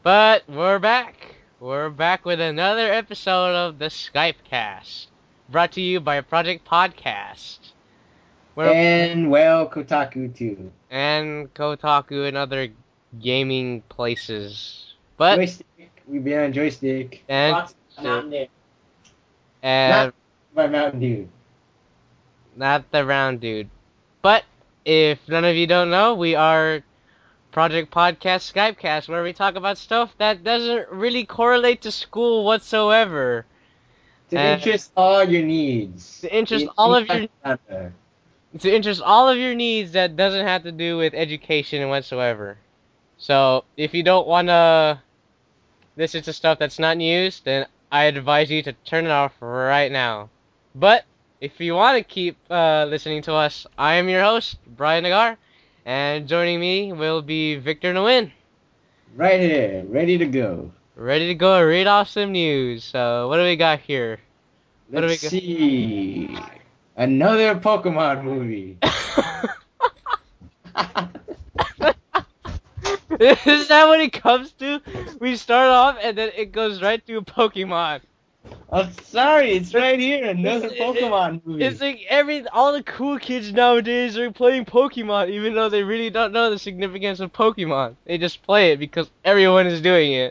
But we're back. We're back with another episode of the Skype Cast, brought to you by Project Podcast. And well, Kotaku too. And Kotaku and other gaming places. But Joystick, we've been on Joystick. and Mountain Dew. and Not by Mountain Dew. not the round dude. But if none of you don't know, we are Project Podcast Skypecast, where we talk about stuff that doesn't really correlate to school whatsoever. To And interest all your needs. to interest In all of your English matter. to interest all of your needs that doesn't have to do with education whatsoever. So if you don't wanna listen to stuff that's not news, then I advise you to turn it off right now. But if you want to keep listening to us, I am your host, Brian Nagar, and joining me will be Victor Nguyen. Right here, ready to go. Ready to go read off some news. So what do we got here? What do Let's we see. Another Pokemon movie. Is that what it comes to? We start off and then it goes right to Pokemon. I'm sorry, it's right here. Another It's- Pokemon movie. It's like all the cool kids nowadays are playing Pokemon, even though they really don't know the significance of Pokemon. They just play it because everyone is doing it.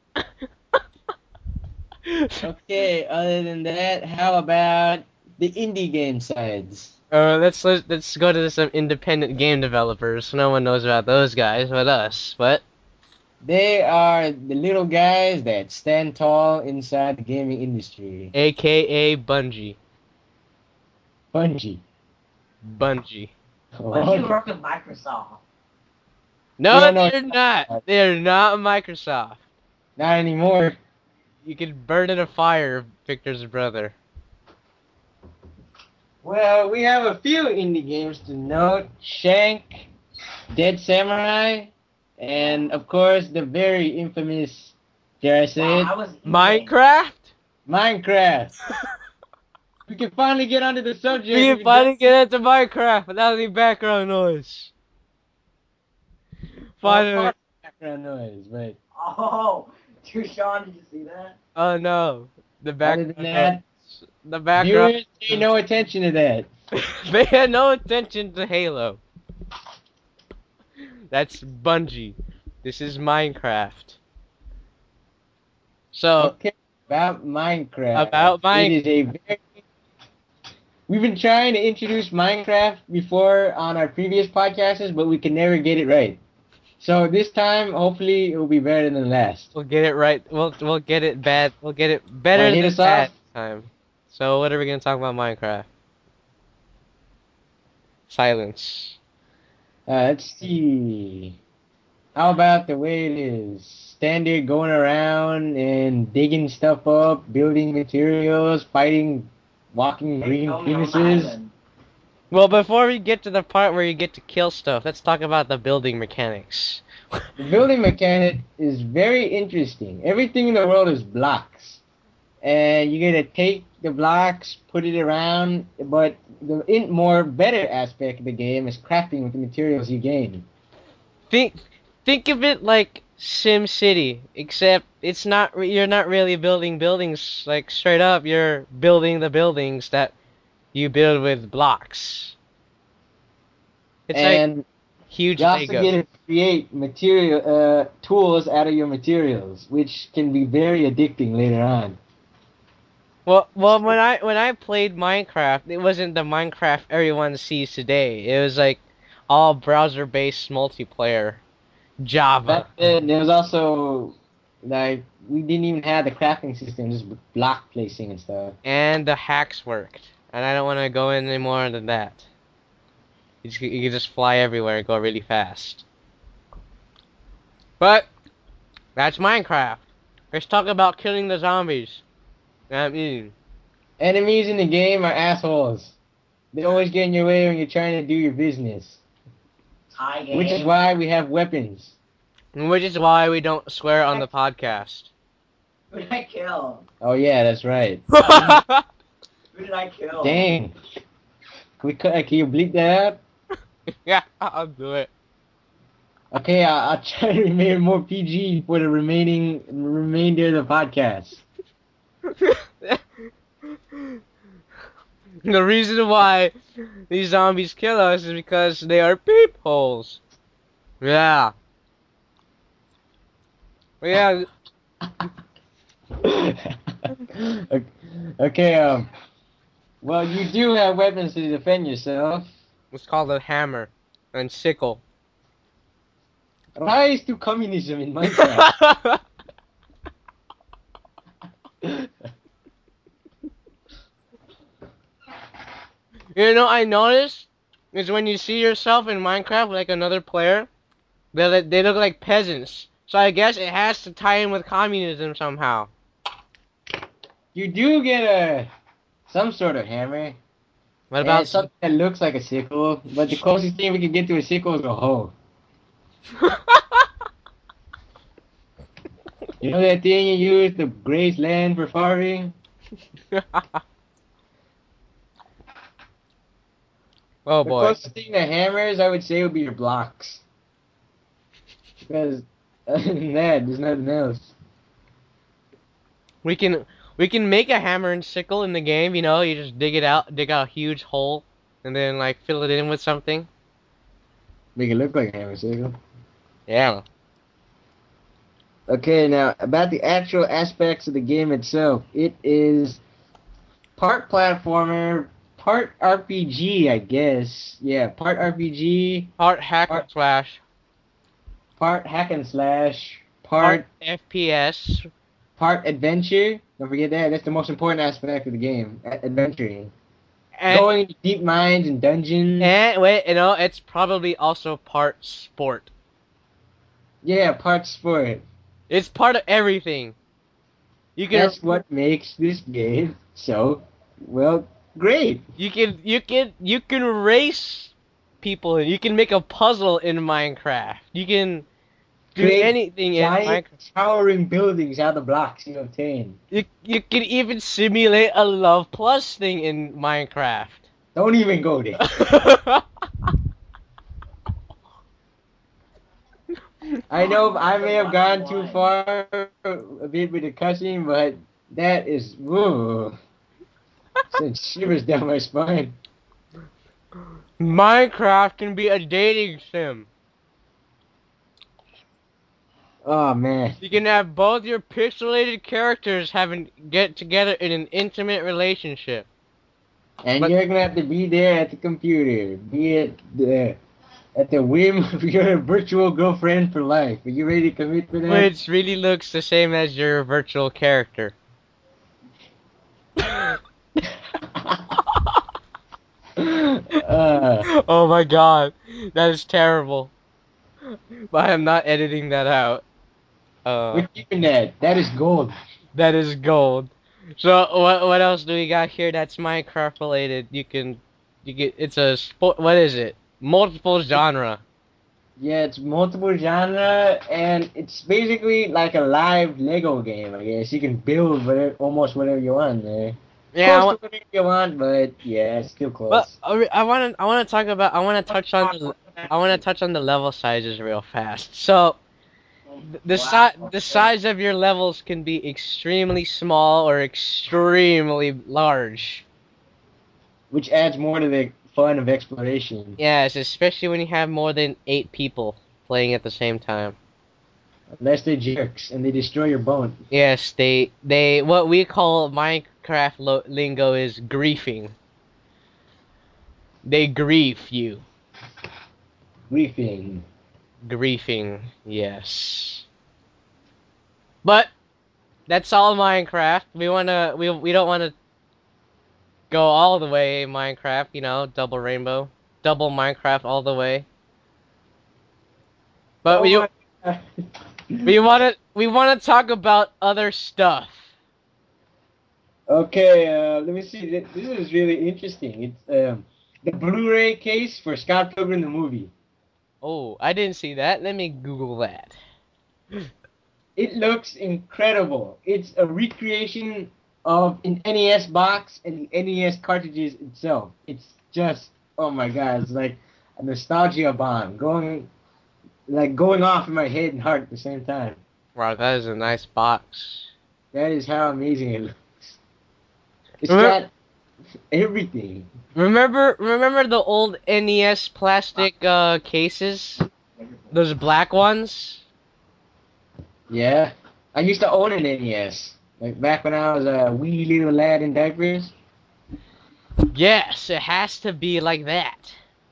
Okay, other than that, how about the indie game sides? Let's go to some independent game developers. No one knows about those guys but us. But They are the little guys that stand tall inside the gaming industry. AKA Bungie. Bungie. Bungie. Why do you work with Microsoft? No, No, they're not. They're not Microsoft. not anymore. You could burn in a fire, Victor's brother. Well, we have a few indie games to note. Shank, Dead Samurai, and of course the very infamous, dare I say Wow, it, I was Minecraft? Minecraft. We can finally get onto the subject. We can We've finally done- get into Minecraft without any background noise. Finally. Well, background noise, but Oh, Sean, did you see that? Oh no. The other background than that, noise. The background. viewers pay no attention to that. They had no attention to Halo. That's Bungie. This is Minecraft. So, Okay, about Minecraft. About It is a very... We've been trying to introduce Minecraft before on our previous podcasts, but we can never get it right. So this time, hopefully, it will be better than last. we'll get it right. We'll get it bad. We'll get it better Wanna hit than us bad off? this time. So, what are we gonna talk about Minecraft? Silence. Let's see. How about the way it is? Standard going around and digging stuff up, building materials, fighting walking green Tell me on the penises. island. Well, before we get to the part where you get to kill stuff, let's talk about the building mechanics. The building mechanic is very interesting. Everything in the world is blocks. And you gotta take the blocks, put it around, but the more better aspect of the game is crafting with the materials you gain. Think of it like Sim City, except it's not. You're not really building buildings like straight up. You're building the buildings that you build with blocks. It's like And huge you also Lego. get to create tools out of your materials, which can be very addicting later on. Well, when I played Minecraft, it wasn't the Minecraft everyone sees today. It was like all browser-based multiplayer, Java, Back then, there was also like we didn't even have the crafting system, just block placing and stuff. and the hacks worked. And I don't want to go in any more than that. You can just fly everywhere and go really fast. But that's Minecraft. Let's talk about killing the zombies. I mean, Enemies in the game are assholes. They always get in your way when you're trying to do your business. Tie game. Which is why we have weapons. which is why we don't swear on the podcast. Who did I kill? Oh yeah, that's right. Who did I kill? Dang. Can you bleep that out? Yeah, I'll do it. Okay, I'll try to remain more PG for the remainder of the podcast. The reason why these zombies kill us is because they are peepholes. Yeah. Yeah. Okay, well, you do have weapons to defend yourself. It's called a hammer and sickle. Rise to communism in Minecraft. You know, I noticed is when you see yourself in Minecraft like another player, they look like peasants. So I guess it has to tie in with communism somehow. You do get some sort of hammer, What and about? it's something that looks like a sickle, but the closest thing we can get to a sickle is a hoe. You know that thing you use to graze land for farming? Oh The boy. closest thing to hammers, I would say, would be your blocks. Because other than that, there's nothing else. We can we can make a hammer and sickle in the game, you know, you just dig out a huge hole and then like fill it in with something. Make it look like a hammer sickle. Yeah. Okay, now about the actual aspects of the game itself. It is part platformer, part RPG, I guess. Yeah, part RPG, Part hack and part slash, part hack and slash, part part FPS, part adventure. Don't forget that. That's the most important aspect of the game. Adventuring. and Going into deep mines and dungeons. wait, you know, it's probably also part sport. Yeah, part sport. It's part of everything. You can That's what makes this game so, well, great. you can race people. You can make a puzzle in Minecraft. You can do Create anything in giant Minecraft. towering buildings out of the blocks you obtain. You can even simulate a Love Plus thing in Minecraft. Don't even go there. I know I may have gone too far a bit with the cussing, but that is woo. Sent shivers down my spine. Minecraft can be a dating sim. Oh man. You can have both your pixelated characters having get together in an intimate relationship. And But you're gonna have to be there at the computer. Be at the whim of your virtual girlfriend for life. Are you ready to commit to that? which really looks the same as your virtual character. Oh my god, that is terrible. But I'm not editing that out. we're keeping that. That is gold. That is gold. So what else do we got here that's Minecraft related? You get it's a sport. What is it? Multiple genre. Yeah, it's multiple genre, and it's basically like a live Lego game, I guess. You can build almost whatever you want there. Yeah. Close to whatever you want, but yeah, it's still But close. I want to talk about I want to touch on the level sizes real fast. So the size of your levels can be extremely small or extremely large. Which adds more to the fun of exploration. Yes, especially when you have more than 8 people playing at the same time. Unless they're jerks and they destroy your bone. Yes, they what we call Minecraft lingo is griefing. They grief you. Griefing. Griefing, yes. But that's all Minecraft. We don't wanna go all the way Minecraft, you know, double rainbow, double Minecraft all the way. But Oh my god. we wanna talk about other stuff. Okay, let me see. This is really interesting. It's the Blu-ray case for Scott Pilgrim the movie. Oh, I didn't see that. Let me Google that. It looks incredible. It's a recreation of an NES box and the NES cartridges itself. It's just, oh my god, it's like a nostalgia bomb. Going, like going off in my head and heart at the same time. Wow, that is a nice box. That is how amazing it looks. It's Remember, got everything. remember the old NES plastic cases? Those black ones? Yeah. I used to own an NES. Like back when I was a wee little lad in diapers. Yes, it has to be like that.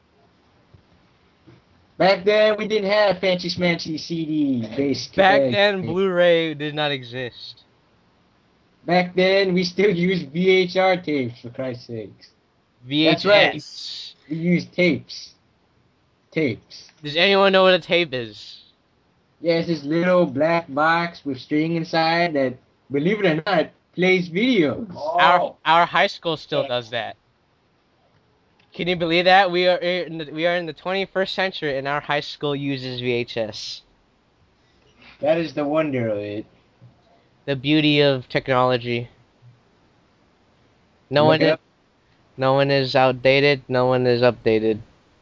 Back then we didn't have fancy smancy CD based Back then, Blu-ray did not exist. back then we still used VHR tapes for Christ's sakes. That's right. VHS. We used tapes. Tapes. Does anyone know what a tape is? Yeah, it's this little black box with string inside that, believe it or not, plays videos. Oh. Our high school still does that. Can you believe that? We are in the 21st century and our high school uses VHS. That is the wonder of it. The beauty of technology. No Look one it is, up. no one is outdated, no one is updated.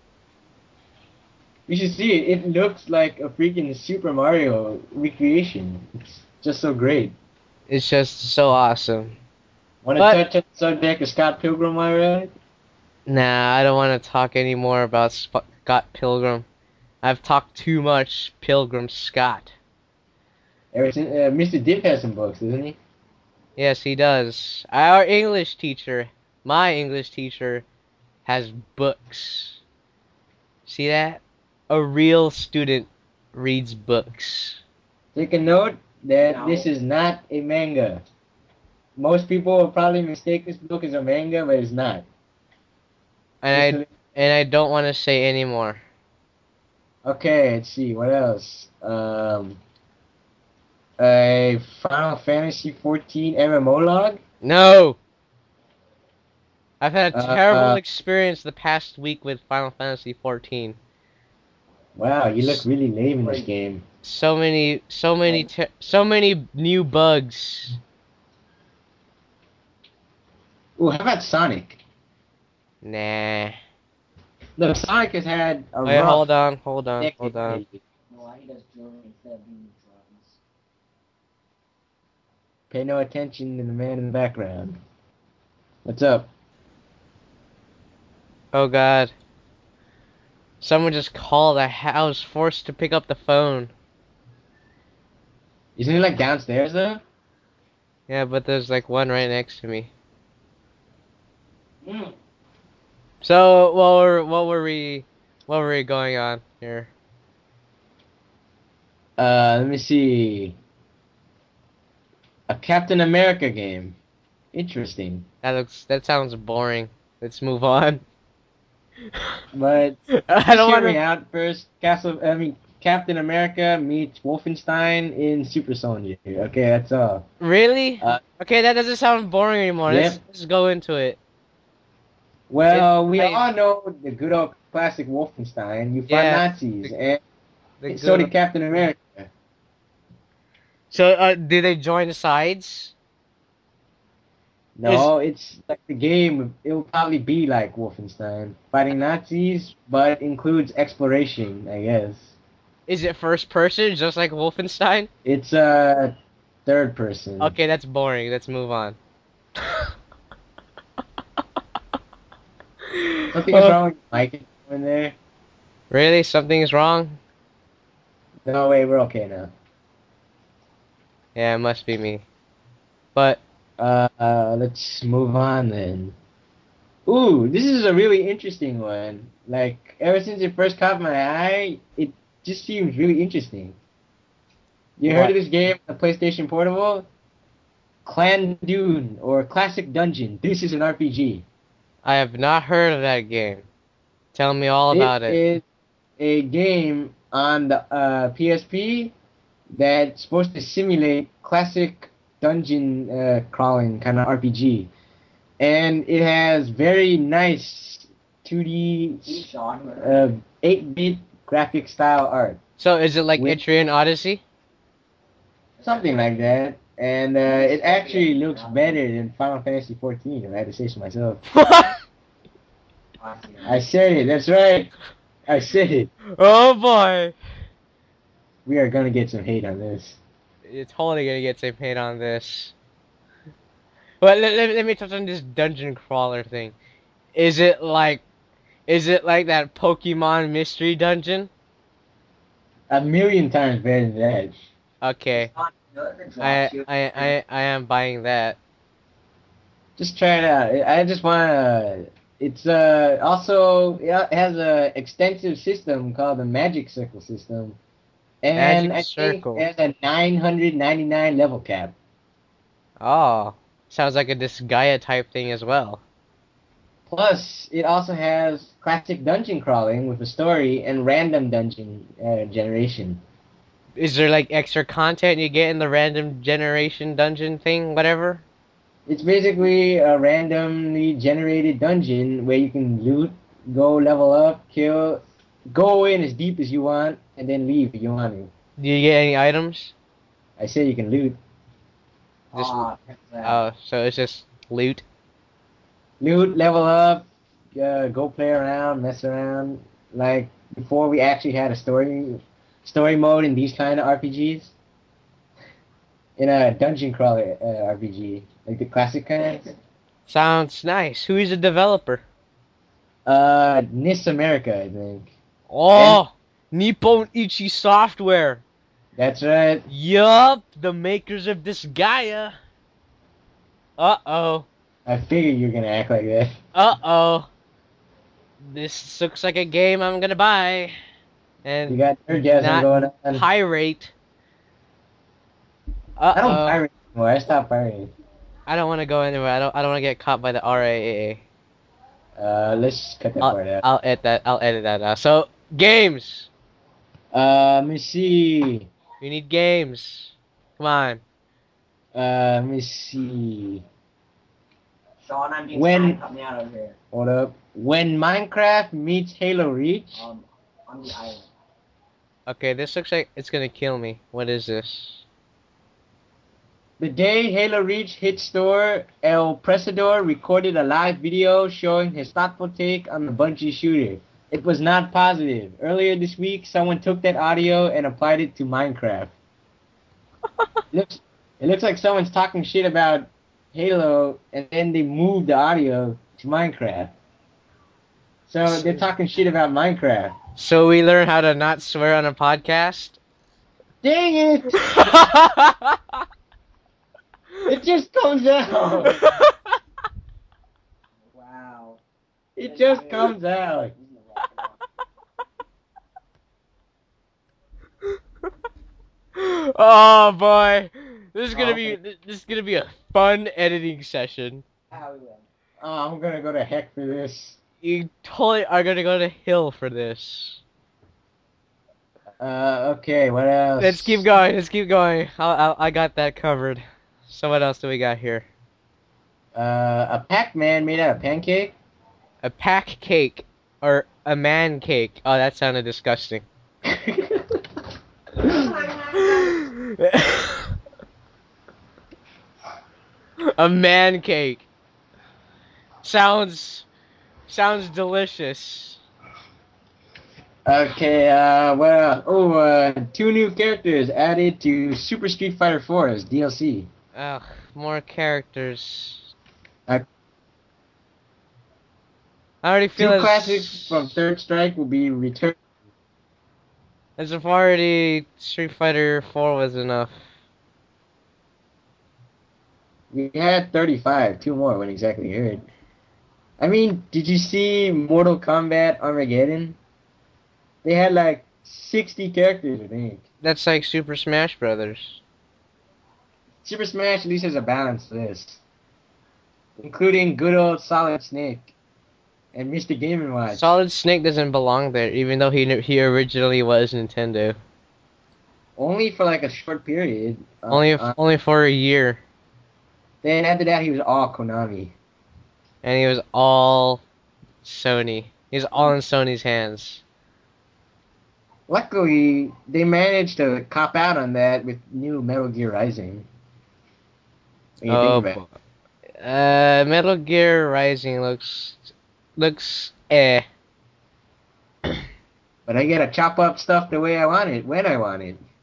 You should see it. It looks like a freaking Super Mario recreation. It's just so great. It's just so awesome. Want to But touch on the subject of Scott Pilgrim already? nah, I don't want to talk anymore about Scott Pilgrim. I've talked too much Pilgrim Scott. Ever since Mr. Dip has some books, doesn't he? Yes, he does. Our English teacher, my English teacher, has books. See that? A real student reads books. Take a note that No. this is not a manga. Most people will probably mistake this book as a manga, but it's not. And I don't want to say anymore. Okay, let's see what else. A Final Fantasy 14 MMO log. No! I've had a Uh, terrible uh, experience the past week with Final Fantasy 14. wow, you look really lame in this game. So many new bugs. Ooh, how about Sonic? Nah. Look, Sonic has had a Wait, rough hold on. Why he does drilling instead of being drums. Pay no attention to the man in the background. What's up? Oh god. Someone just called. I was forced to pick up the phone. Isn't it like downstairs though? Yeah, but there's like one right next to me. Mm. So, what were we going on here? Let me see. A Captain America game. Interesting. That sounds boring. Let's move on. But I just don't hear want me to. out first. Captain America meets Wolfenstein in Super Soldier. Okay, that's all. Really? Uh, Okay, that doesn't sound boring anymore. yep. Let's go into it. It's Well, we exciting. all know the good old classic Wolfenstein. You fought Yeah, Nazis, and the so good. did Captain America. So, do they join the sides? Is No, it's like the game. It will probably be like Wolfenstein, fighting Nazis, but includes exploration, I guess. is it first person, just like Wolfenstein? It's third person. Okay, that's boring. Let's move on. Something is Uh, wrong with the mic in there. really? Something is wrong? No, wait, we're okay now. Yeah, it must be me. But Let's move on then. Ooh, this is a really interesting one. Like, ever since it first caught my eye, it just seems really interesting. You heard what? of this game, the PlayStation Portable? Clan Dune or Classic Dungeon. This is an RPG. I have not heard of that game. Tell me all It about it. is a game on the PSP that's supposed to simulate classic dungeon crawling kind of RPG. And it has very nice 2D, Sean. 8-bit graphic style art. So, is it like With Etrian Odyssey? something like that. And it actually looks better than Final Fantasy 14, if I had to say so myself. I said it, that's right. I said it. Oh boy. We are gonna get some hate on this. You're totally gonna get some hate on this. But let me touch on this dungeon crawler thing. Is it like that Pokemon mystery dungeon? A million times better than that. Okay. The I dropship. I I I am buying that. Just try it out. I just wanna. It's also it has a extensive system called the Magic Circle system, and Magic I think Circle. it has a 999 level cap. Oh, sounds like a Disgaea type thing as well. Plus, it also has classic dungeon crawling with a story and random dungeon generation. Is there like extra content you get in the random generation dungeon thing, whatever? It's basically a randomly generated dungeon where you can loot, go level up, kill, go in as deep as you want, and then leave if you want to. Do you get any items? I say you can loot. Just Check this out. so it's just loot. Loot, level up, go play around, mess around. Like before we actually had a story mode in these kind of RPGs. In a dungeon crawler RPG, like the classic kinds. Sounds nice. Who is the developer? NIS America, I think. Oh, Nippon Ichi Software. That's right. Yup, the makers of Disgaea. Uh-oh. I figured you were gonna act like that. Uh-oh. This looks like a game I'm gonna buy. You And got orgasm not going on. pirate. I don't Uh-oh. pirate anymore. I stopped pirating. I don't want to go anywhere. I don't want to get caught by the RAAA. Let's cut that I'll part out. I'll edit that. I'll edit that out. So games. Let me see. We need games. Come on. Let me see. Sean, I'm being When- cut me out of here. Hold up. When Minecraft meets Halo Reach, On the island. Okay, this looks like it's gonna kill me. What is this? the day Halo Reach hit store, El Presador recorded a live video showing his thoughtful take on the Bungie shooter. It was not positive. Earlier this week, someone took that audio and applied it to Minecraft. Looks, it looks like someone's talking shit about Halo, and then they moved the audio to Minecraft. So they're talking shit about Minecraft. So we learn how to not swear on a podcast? Dang it! It just comes out. Wow. It just comes out. Oh boy. This is gonna be a fun editing session. How we win. Oh, I'm gonna go to heck for this. You totally are gonna go to hill for this. Okay, what else? Let's keep going. Let's keep going. I got that covered. So what else do we got here? A Pac-Man made out of pancake? A pack cake or a man cake. Oh, that sounded disgusting. A man cake. Sounds delicious. Okay, two new characters added to Super Street Fighter 4 as DLC. Ugh, more characters. Uh, I already feel Two as classics from Third Strike will be returned. as if already Street Fighter 4 was enough. We had 35, two more when exactly heard. I mean, did you see Mortal Kombat Armageddon? They had like 60 characters, I think. That's like Super Smash Brothers. Super Smash at least has a balanced list, including good old Solid Snake and Mr. Game & Watch. Solid Snake doesn't belong there, even though he originally was Nintendo. Only for like a short period. Only for a year, Then after that, he was all Konami. and he was all Sony. He was all in Sony's hands. Luckily, they managed to cop out on that with new Metal Gear Rising. When you Oh, think about Metal Gear Rising looks eh. it. But I get to chop up stuff the way I want it, when I want it.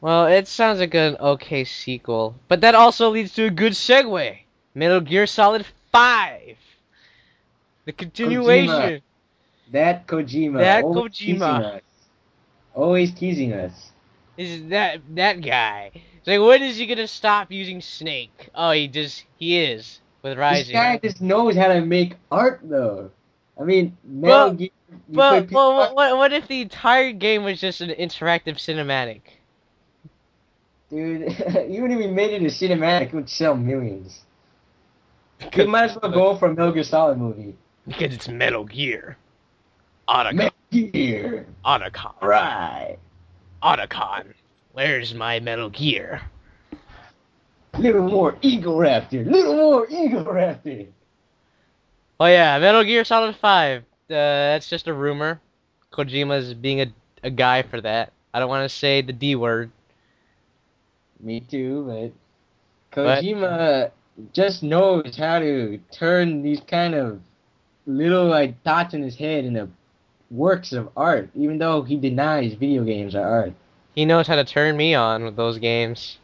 Well, it sounds like an okay sequel, but that also leads to a good segue. Metal Gear Solid 5. The Kojima. continuation. That Kojima. That Always teasing Kojima us. Always teasing us. is that guy. It's like, when is he gonna stop using Snake? Oh, he is with This Rising. guy just knows how to make art, though. I mean, Metal Well, Gear. You play what if the entire game was just an interactive cinematic? dude. Even if we made it a cinematic, it would sell millions. We Because might as well go for a Metal Gear Solid movie. it's Metal Gear. Metal Gear. Otacon. Right. Otacon. Where's my Metal Gear? Little more Eagle Raptor. Little more Eagle Raptor. Oh yeah, Metal Gear Solid 5. That's just a rumor. Kojima's being a guy for that. I don't want to say the D word, Me too, but but Kojima just knows how to turn these kind of little like thoughts in his head into works of art, even though he denies video games are art. he knows how to turn me on with those games.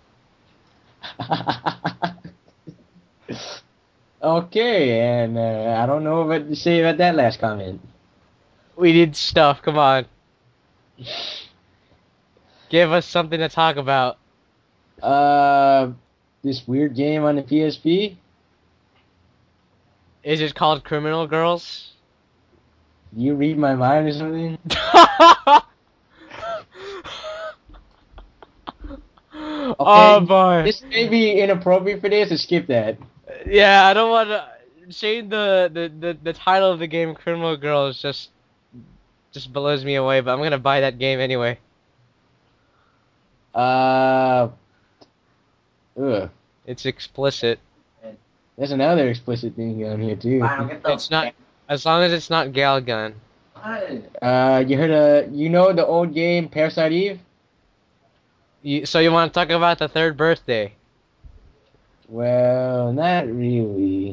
Okay, and I don't know what to say about that last comment. We need stuff, come on. Give us something to talk about. Uh, this weird game on the PSP. Is it called Criminal Girls? Do you read my mind or something? Oh Okay, boy. this may be inappropriate for this, so skip that. Yeah, I don't want to saying the title of the game Criminal Girls just blows me away, but I'm gonna buy that game anyway. Uh, ugh. It's explicit. There's another explicit thing on here too. It's not, as long as it's not Galgun. You know the old game Parasite Eve? So you want to talk about the third birthday? Well, not really.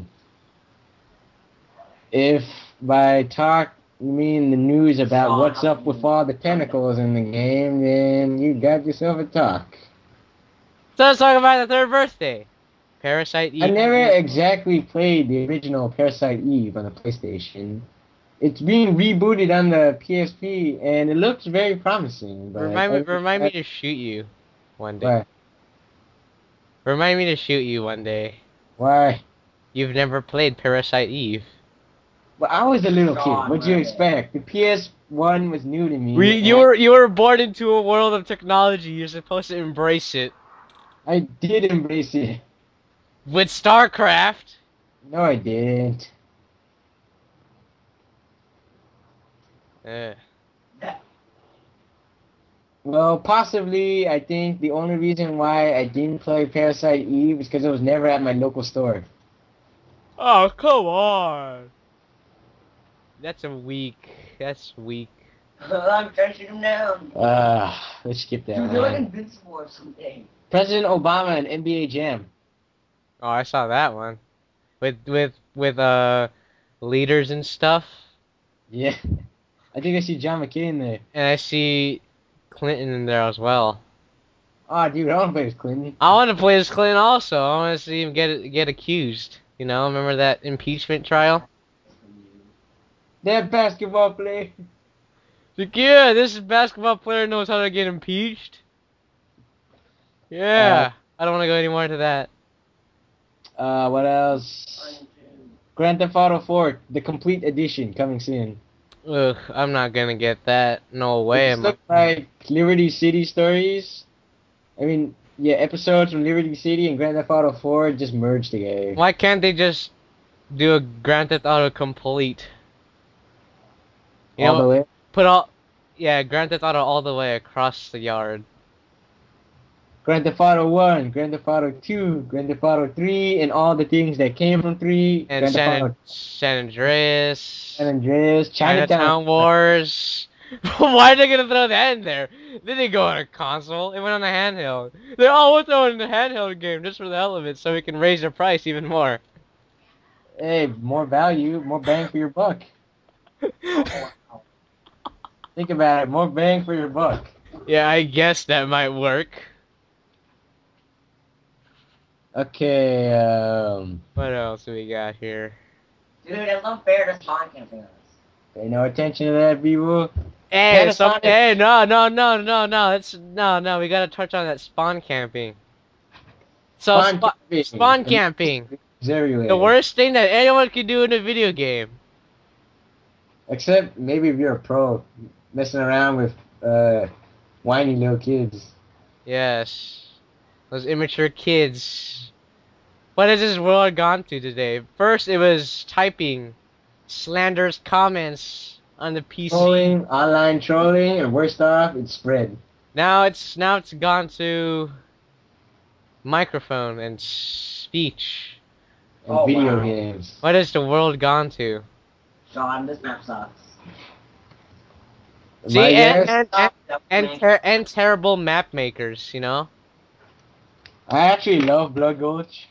If by talk you mean the news about what's up with all the tentacles in the game, then you got yourself a talk. So let's talk about the third birthday. Parasite I Eve. never exactly played the original Parasite Eve on the PlayStation. It's being rebooted on the PSP, and it looks very promising. But Remind me to shoot you one day. why? Remind me to shoot you one day. Why? You've never played Parasite Eve. Well, I was a little kid. What'd you expect? The PS1 was new to me, You were born into a world of technology. You're supposed to embrace it. I did embrace it. With StarCraft. No, I didn't. Eh. Well, possibly, I think the only reason why I didn't play Parasite Eve is because it was never at my local store. Oh, come on. That's a weak. That's weak. I'm trashing him down. Let's skip that Dude, they're like one. invincible or something. President Obama and NBA Jam. Oh, I saw that one. With leaders and stuff. Yeah. I think I see John McCain in there. And I see Clinton in there as well. Oh, dude, I want to play as Clinton. I want to play as Clinton also. I want to see him get accused. You know, remember that impeachment trial? That basketball player. Like, yeah, this basketball player knows how to get impeached. Uh, Yeah, I don't want to go any more into that. what else? Grand Theft Auto 4, the complete edition, coming soon. Ugh, I'm not gonna get that. No It way. just looks like Liberty City stories. I mean, yeah, episodes from Liberty City and Grand Theft Auto 4 just merged together. Why can't they just do a Grand Theft Auto complete? You All the know, way. put all, yeah, Grand Theft Auto all the way across the yard. Grand Theft Auto 1, Grand Theft Auto 2, Grand Theft Auto 3, and all the things that came from 3. And Grand Theft Auto San Andreas, San Andreas, Chinatown. Chinatown Wars. Why are they gonna throw that in there? They didn't go on a console. It went on a handheld. They're all we'll throw it in the handheld game just for the hell of it, so we can raise the price even more. Hey, more value, more bang for your buck. Think about it, more bang for your buck. Yeah, I guess that might work. Okay, What else do we got here? Dude, it's unfair to spawn camping us. pay no attention to that, people. Hey, Panasonic hey, no. No. We gotta touch on that spawn camping. So spawn camping. spawn camping, Is the everywhere. worst thing that anyone could do in a video game. Except maybe if you're a pro, messing around with whiny little kids. Yes, those immature kids. What has this world gone to today? First, it was typing slanderous comments on the PC. Trolling, online trolling, and worst off, it's spread. Now it's gone to microphone and speech. And Oh, video wow. games. What has the world gone to? Sean, this map sucks. My See, guess, and terrible map makers, you know? I actually love Blood Gulch.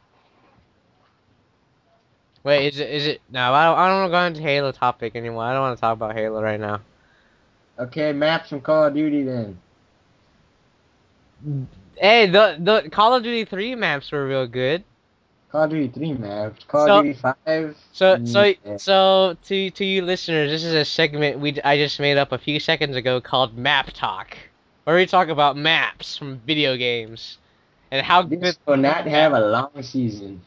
Wait, is it? No, I don't want to go into Halo topic anymore. I don't want to talk about Halo right now. Okay, maps from Call of Duty then. Hey, the Call of Duty 3 maps were real good. Call of Duty 3 maps. Call So of Duty 5. so so Yeah. so to you listeners, this is a segment I just made up a few seconds ago called Map Talk, where we talk about maps from video games and how good. This will not have a long season.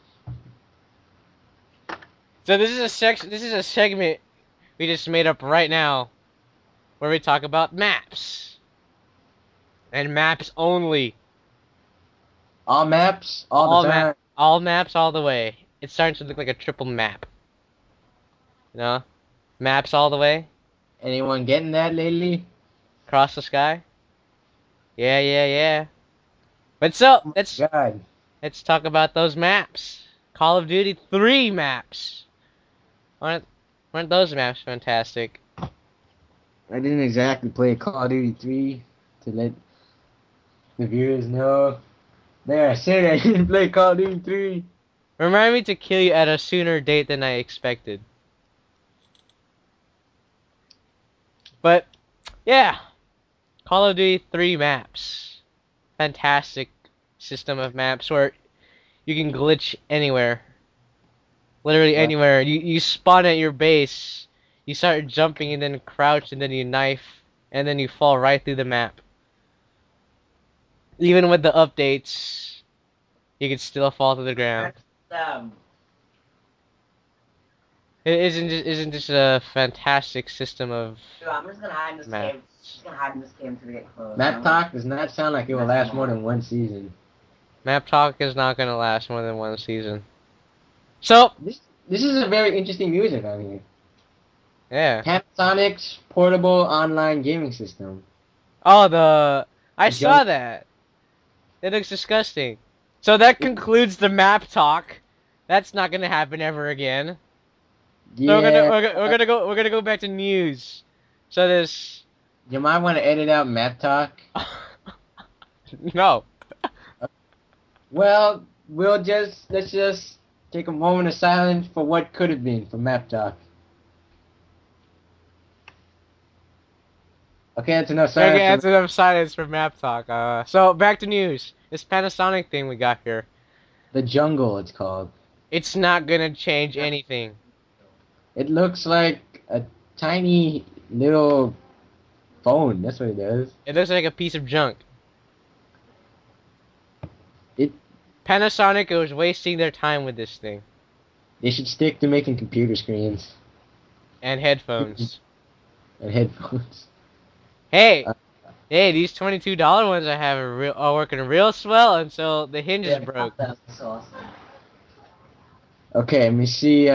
So this is a segment we just made up right now, where we talk about maps and maps only. All maps, all the time. All maps all the way. It's starting to look like a triple map. You know? Maps all the way. Anyone getting that lately? Across the sky. Yeah. But so, Oh my god. let's talk about those maps. Call of Duty 3 maps. Weren't those maps fantastic? I didn't exactly play Call of Duty 3 to let the viewers know. There, I said I didn't play Call of Duty 3. Remind me to kill you at a sooner date than I expected. But, yeah. Call of Duty 3 maps. Fantastic system of maps where you can glitch anywhere. Literally What? anywhere. You spawn at your base, you start jumping and then crouch and then you knife and then you fall right through the map. Even with the updates, you can still fall to the ground. Um, It isn't just a fantastic system of dude, I'm just gonna hide in this maps. cave. Just gonna hide in this cave until we get close. Map Talk does not sound like it will last more than one season. Map Talk is not gonna last more than one season. So, This is a very interesting music on here. yeah. Panasonic's portable online gaming system. Oh, I The junk. saw that. It looks disgusting. So that concludes the map talk. That's not gonna happen ever again. So Yeah, we're gonna go back to news. So this you might want to edit out Map Talk. no. Well, let's just take a moment of silence for what could have been for Map Talk. Okay, that's enough Okay, silence that's for enough silence for map talk. So back to news. This Panasonic thing we got here. the jungle. It's called. It's not gonna change anything. It looks like a tiny little phone. That's what it does. It looks like a piece of junk. It. Panasonic was wasting their time with this thing. They should stick to making computer screens And headphones. and headphones. Hey, Uh, hey, these $22 ones I have are working real swell until the hinges Yeah, broke. that's so awesome. okay, let me see.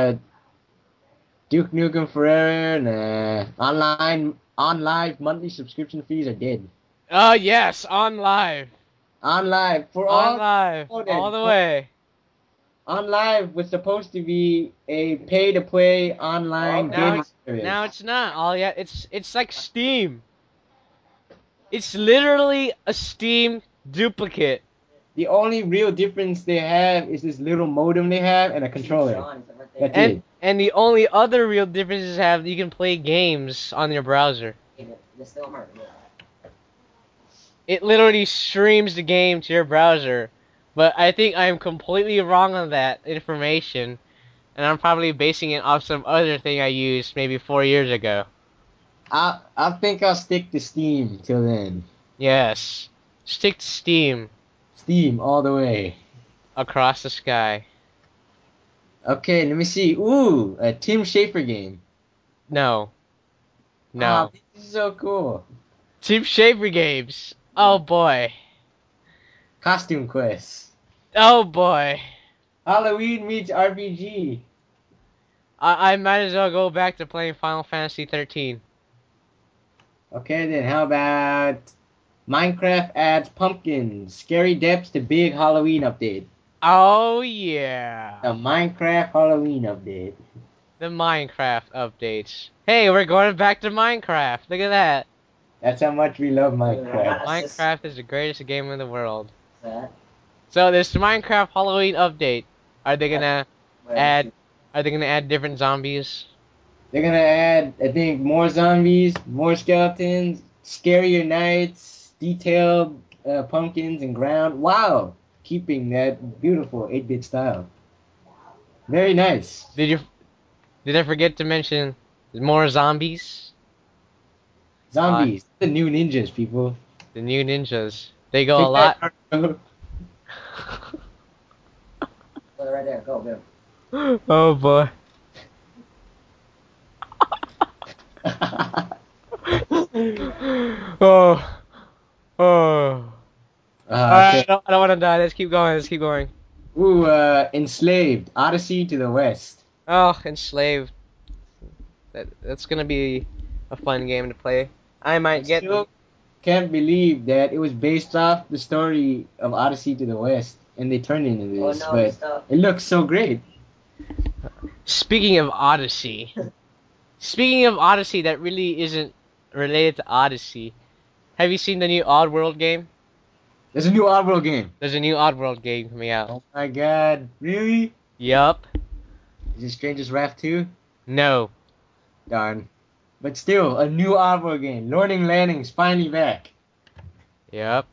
Duke Nukem Forever. Nah. On live monthly subscription fees are dead. Oh yes, on live. On live for On all live. All promoted. the way. On live was supposed to be a pay to play online Okay. gaming service. Now it's not. All yet it's like Steam. It's literally a Steam duplicate. The only real difference they have is this little modem they have and a controller. Sean, it's right there. That's And it. and the only other real difference is have you can play games on your browser. It's still hard. It literally streams the game to your browser, But I think I'm completely wrong on that information, and I'm probably basing it off some other thing I used maybe 4 years ago. I think I'll stick to Steam till then. Yes. Stick to Steam Steam all the way. across the sky. Okay, let me see. Ooh, a Tim Schafer game. No. Ah, No. this is so cool. Team Shaver Games. Oh boy. Costume Quest. Oh boy. Halloween meets RPG. I might as well go back to playing Final Fantasy 13. Okay, then how about Minecraft adds pumpkins? Scary depths to big Halloween update. Oh yeah. The Minecraft Halloween update. The Minecraft updates. Hey, we're going back to Minecraft. Look at that. That's how much we love Minecraft. Minecraft is the greatest game in the world. That. So this Minecraft Halloween update, are they gonna Where add? Are they gonna add different zombies? They're gonna add, I think, more zombies, more skeletons, scarier nights, detailed pumpkins and ground. Wow, keeping that beautiful 8-bit style. Very nice. Did I forget to mention more zombies? Zombies, the new ninjas, people. The new ninjas. They go a Take lot. that, Naruto. Put it right there. Go, go. Oh boy. Oh. Oh. Okay. I don't want to die. Let's keep going. Let's keep going. Ooh, Enslaved, Odyssey to the West. Oh, Enslaved. That's gonna be a fun game to play. I might get. Still can't believe that it was based off the story of Odyssey to the West, and they turned it into Oh this. no, But stop. it looks so great. Speaking of Odyssey. Speaking of Odyssey, that really isn't related to Odyssey. Have you seen the new Oddworld game? There's a new Oddworld game. There's a new Oddworld game coming out. Oh my god, really? Yup. Is it Stranger's Wrath 2? No. Darn. But still, a new Oddworld game. Lording Landing's finally back. Yup.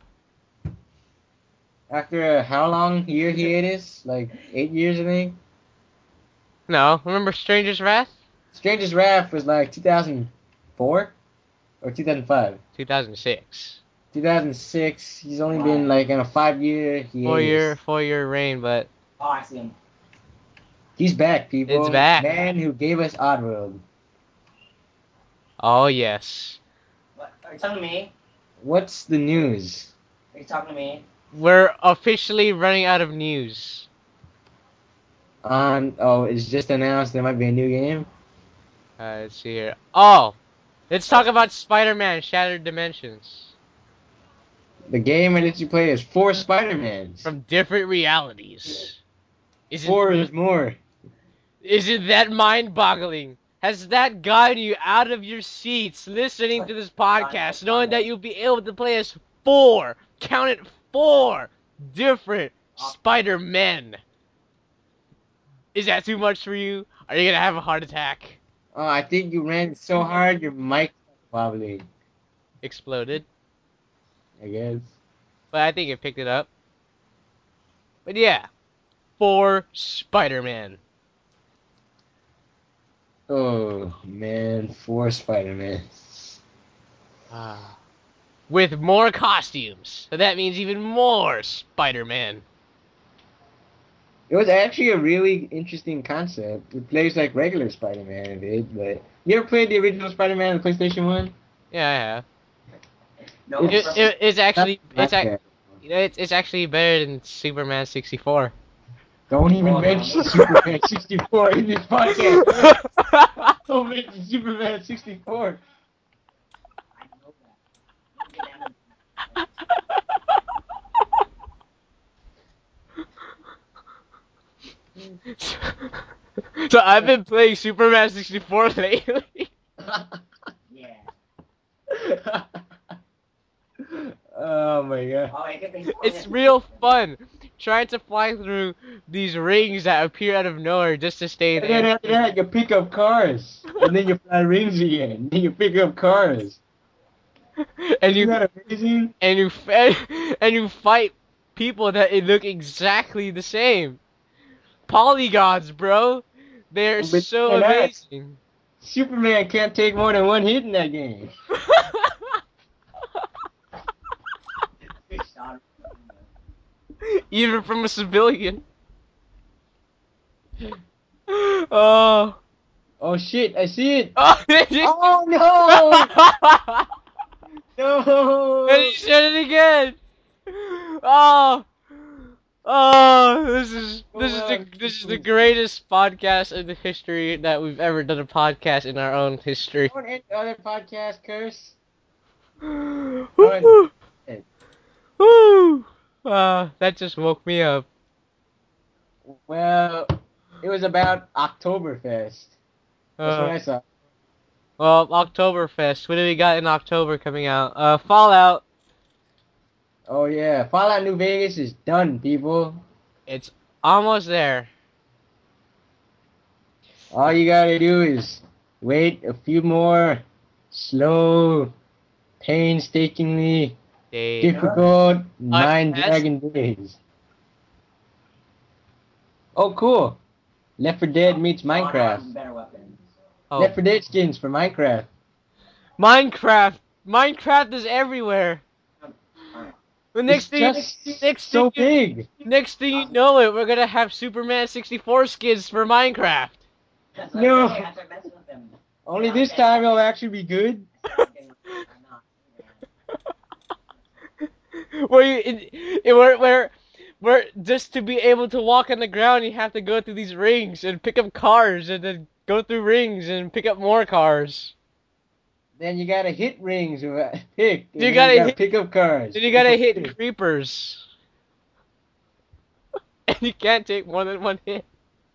After how long year hiatus? Like 8 years, I think? No. Remember Stranger's Wrath? Stranger's Wrath was like 2004? Or 2005? 2006. 2006. He's only been like in a 5-year hiatus. 4 year reign, but Oh, I see him. He's back, people. It's back. Man who gave us Oddworld. oh yes. What? Are you talking to me? What's the news? Are you talking to me? We're officially running out of news. It's just announced there might be a new game. Let's see here. Oh! Let's talk about Spider-Man Shattered Dimensions. The game that lets you play as 4 Spider-Mans. From different realities. Isn't 4 is more. Isn't that mind-boggling? Has that gotten you out of your seats listening to this podcast, knowing that you'll be able to play as 4, count it, 4 different Spider-Men? Is that too much for you? Are you gonna have a heart attack? Oh, I think you ran so hard your mic wobbling, Exploded. I guess. But I think it picked it up. But yeah, 4 Spider-Man. Oh, man. 4 Spider-Mans. With more costumes. So that means even more Spider-Man. It was actually a really interesting concept. It plays like regular Spider-Man a bit, but... You ever played the original Spider-Man on the PlayStation 1? Yeah, I have. No. It's actually Not bad. it's actually better than Superman 64. Don't even mention Superman 64 in this podcast. Don't mention Superman 64. I know that. So I've been playing Superman 64 lately. Yeah. Oh my god. Oh, I get It's real fun trying to fly through these rings that appear out of nowhere just to stay in And then air. after that, you pick up cars. And then you fly rings again. Then you pick up cars. And Isn't you that amazing? and you and you fight people that it look exactly the same. Polygons, bro. They're But so they're not. amazing. Superman can't take more than one hit in that game. Big shot. Even from a civilian. Oh. Oh shit, I see it! Oh, did you? Oh no! And No! he said it again. Oh. Oh, Go on, this is the please. greatest podcast in the history that we've ever done a podcast in our own history. Don't end other podcast curse. Woo! Woo! That just woke me up. Well, it was about Oktoberfest. That's what Uh, I saw. well, Oktoberfest. What do we got in October coming out? Fallout. Oh yeah, Fallout New Vegas is done, people. It's almost there. All you gotta do is wait a few more slow, painstakingly They difficult nine unrest. dragon days. Oh, cool. Left 4 Dead meets Minecraft. Better weapons. Oh, Left 4 Dead skins for Minecraft. Minecraft. Minecraft is everywhere. The It's just next thing so big. next thing you know it, we're gonna have Superman 64 skins for Minecraft. That's No. I tried messing with them. Only this time it'll actually be good. Where where just to be able to walk on the ground, you have to go through these rings and pick up cars, and then go through rings and pick up more cars. Then you gotta hit rings or pick. And You then gotta you gotta hit, pick up cars. then you gotta Pick up hit pick. creepers, and you can't take more than one hit.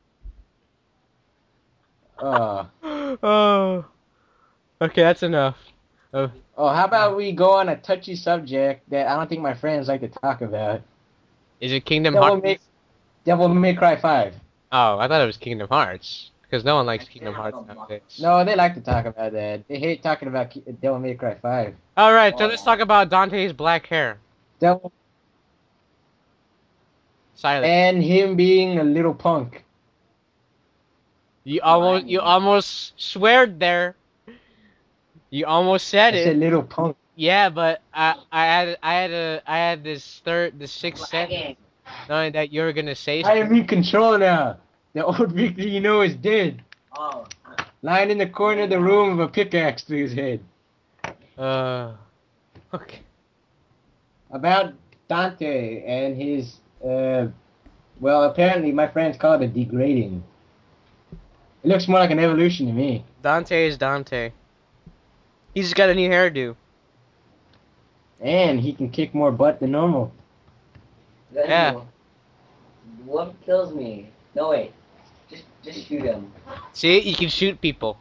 Oh. Oh, okay, that's enough. Oh, Oh, how about we go on a touchy subject that I don't think my friends like to talk about? is it Kingdom Devil Hearts? May, Devil May Cry 5. Oh, I thought it was Kingdom Hearts because no one likes Kingdom Hearts nowadays. No, they like to talk about that. They hate talking about Devil May Cry 5. All right, so let's talk about Dante's black hair. Devil Silence. and him being a little punk. You almost sweared there. You almost said I it. said little punk. Yeah, but I had this sixth sense knowing that you were gonna say I am something. in control now. The old Victor you know is dead. Oh. Lying in the corner of the room with a pickaxe to his head. Okay. About Dante and his, well, apparently my friends call it a degrading. It looks more like an evolution to me. Dante is Dante. He's just got a new hairdo. And he can kick more butt than normal. Yeah. What kills me? No wait. Just shoot him. See, you can shoot people.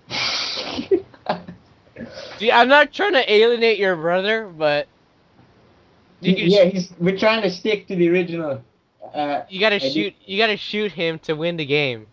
See, I'm not trying to alienate your brother, but you can. Yeah, we're trying to stick to the original. You gotta idea. shoot. You gotta shoot him to win the game.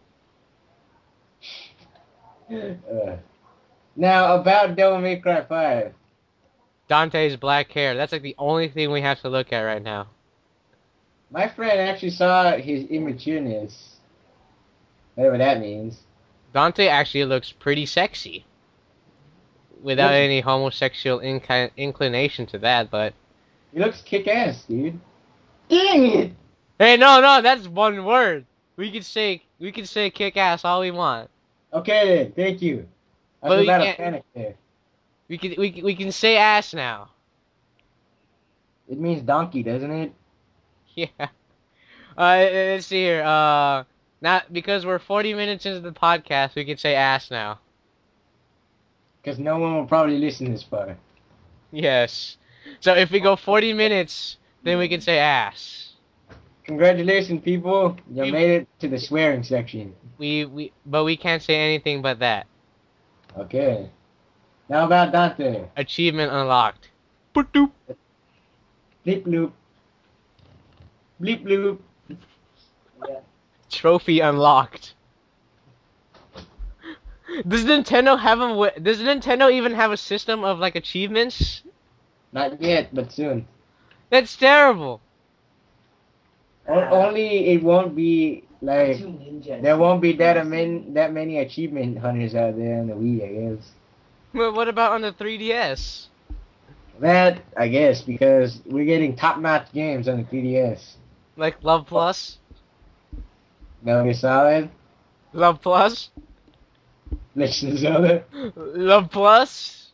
Now about Devil May Cry 5. Dante's black hair. That's like the only thing we have to look at right now. My friend actually saw his immatureness. Whatever that means. Dante actually looks pretty sexy. Without Looks- any homosexual inclination to that, but... He looks kick-ass, dude. Dang it! Hey, no, that's one word. We can say kick ass all we want. Okay then, thank you. I But was we about to can't- panic there. We can say ass now. It means donkey, doesn't it? Yeah. Let's see here. Not because we're 40 minutes into the podcast, we can say ass now. Because no one will probably listen this far. Yes. So if we go 40 minutes, then we can say ass. Congratulations, people. You We- made it to the swearing section. But we can't say anything but that. Okay. Now about Dante. Achievement unlocked. Boop. Bleep bloop. Bleep bloop. Yeah. Trophy unlocked. Does Nintendo have Does Nintendo even have a system of like achievements? Not yet, but soon. That's terrible. Only it won't be I'm like too ninja. there won't be that many achievement hunters out there on the Wii, I guess. But what about on the 3DS? That I guess because we're getting top-notch games on the 3DS. Like Love Plus? Metal Gear Solid, Love Plus? Legend of Zelda. Love Plus?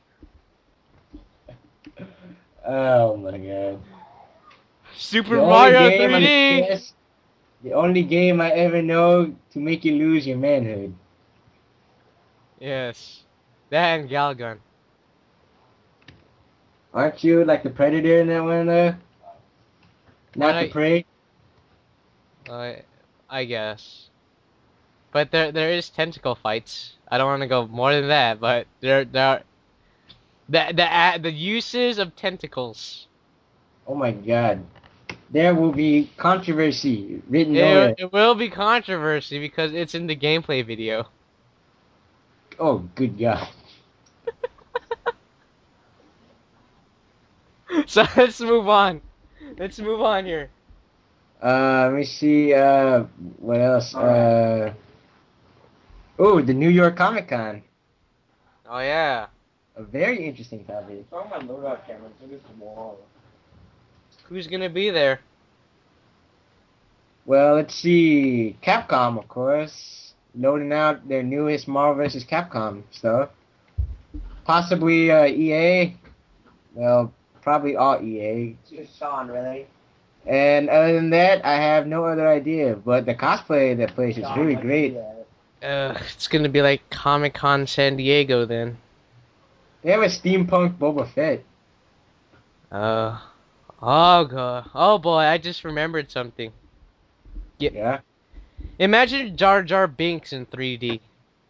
Oh my god. Super The only Mario game on the 3D? 3DS, the only game I ever know to make you lose your manhood. Yes. That and Galgun. Aren't you like the predator in that one though? What Not the prey? I, I guess. But there is tentacle fights. I don't want to go more than that, but there are the uses of tentacles. Oh my god. There will be controversy written It nowhere. it will be controversy because it's in the gameplay video. Oh good god. So let's move on. Let's move on here. Let me see, what else? Oh, the New York Comic Con. Oh yeah. A very interesting topic. Throw my loadout camera through this wall. Who's gonna be there? Well, let's see. Capcom, of course, loading out their newest Marvel vs. Capcom stuff. Possibly EA. Well, probably all EA. Just Sean, really? And other than that, I have no other idea. But the cosplay of that place is Sean, really let's great. do that. It's gonna be like Comic Con San Diego then. They have a steampunk Boba Fett. Uh, oh god. Oh boy, I just remembered something. Yeah. Imagine Jar Jar Binks in 3D.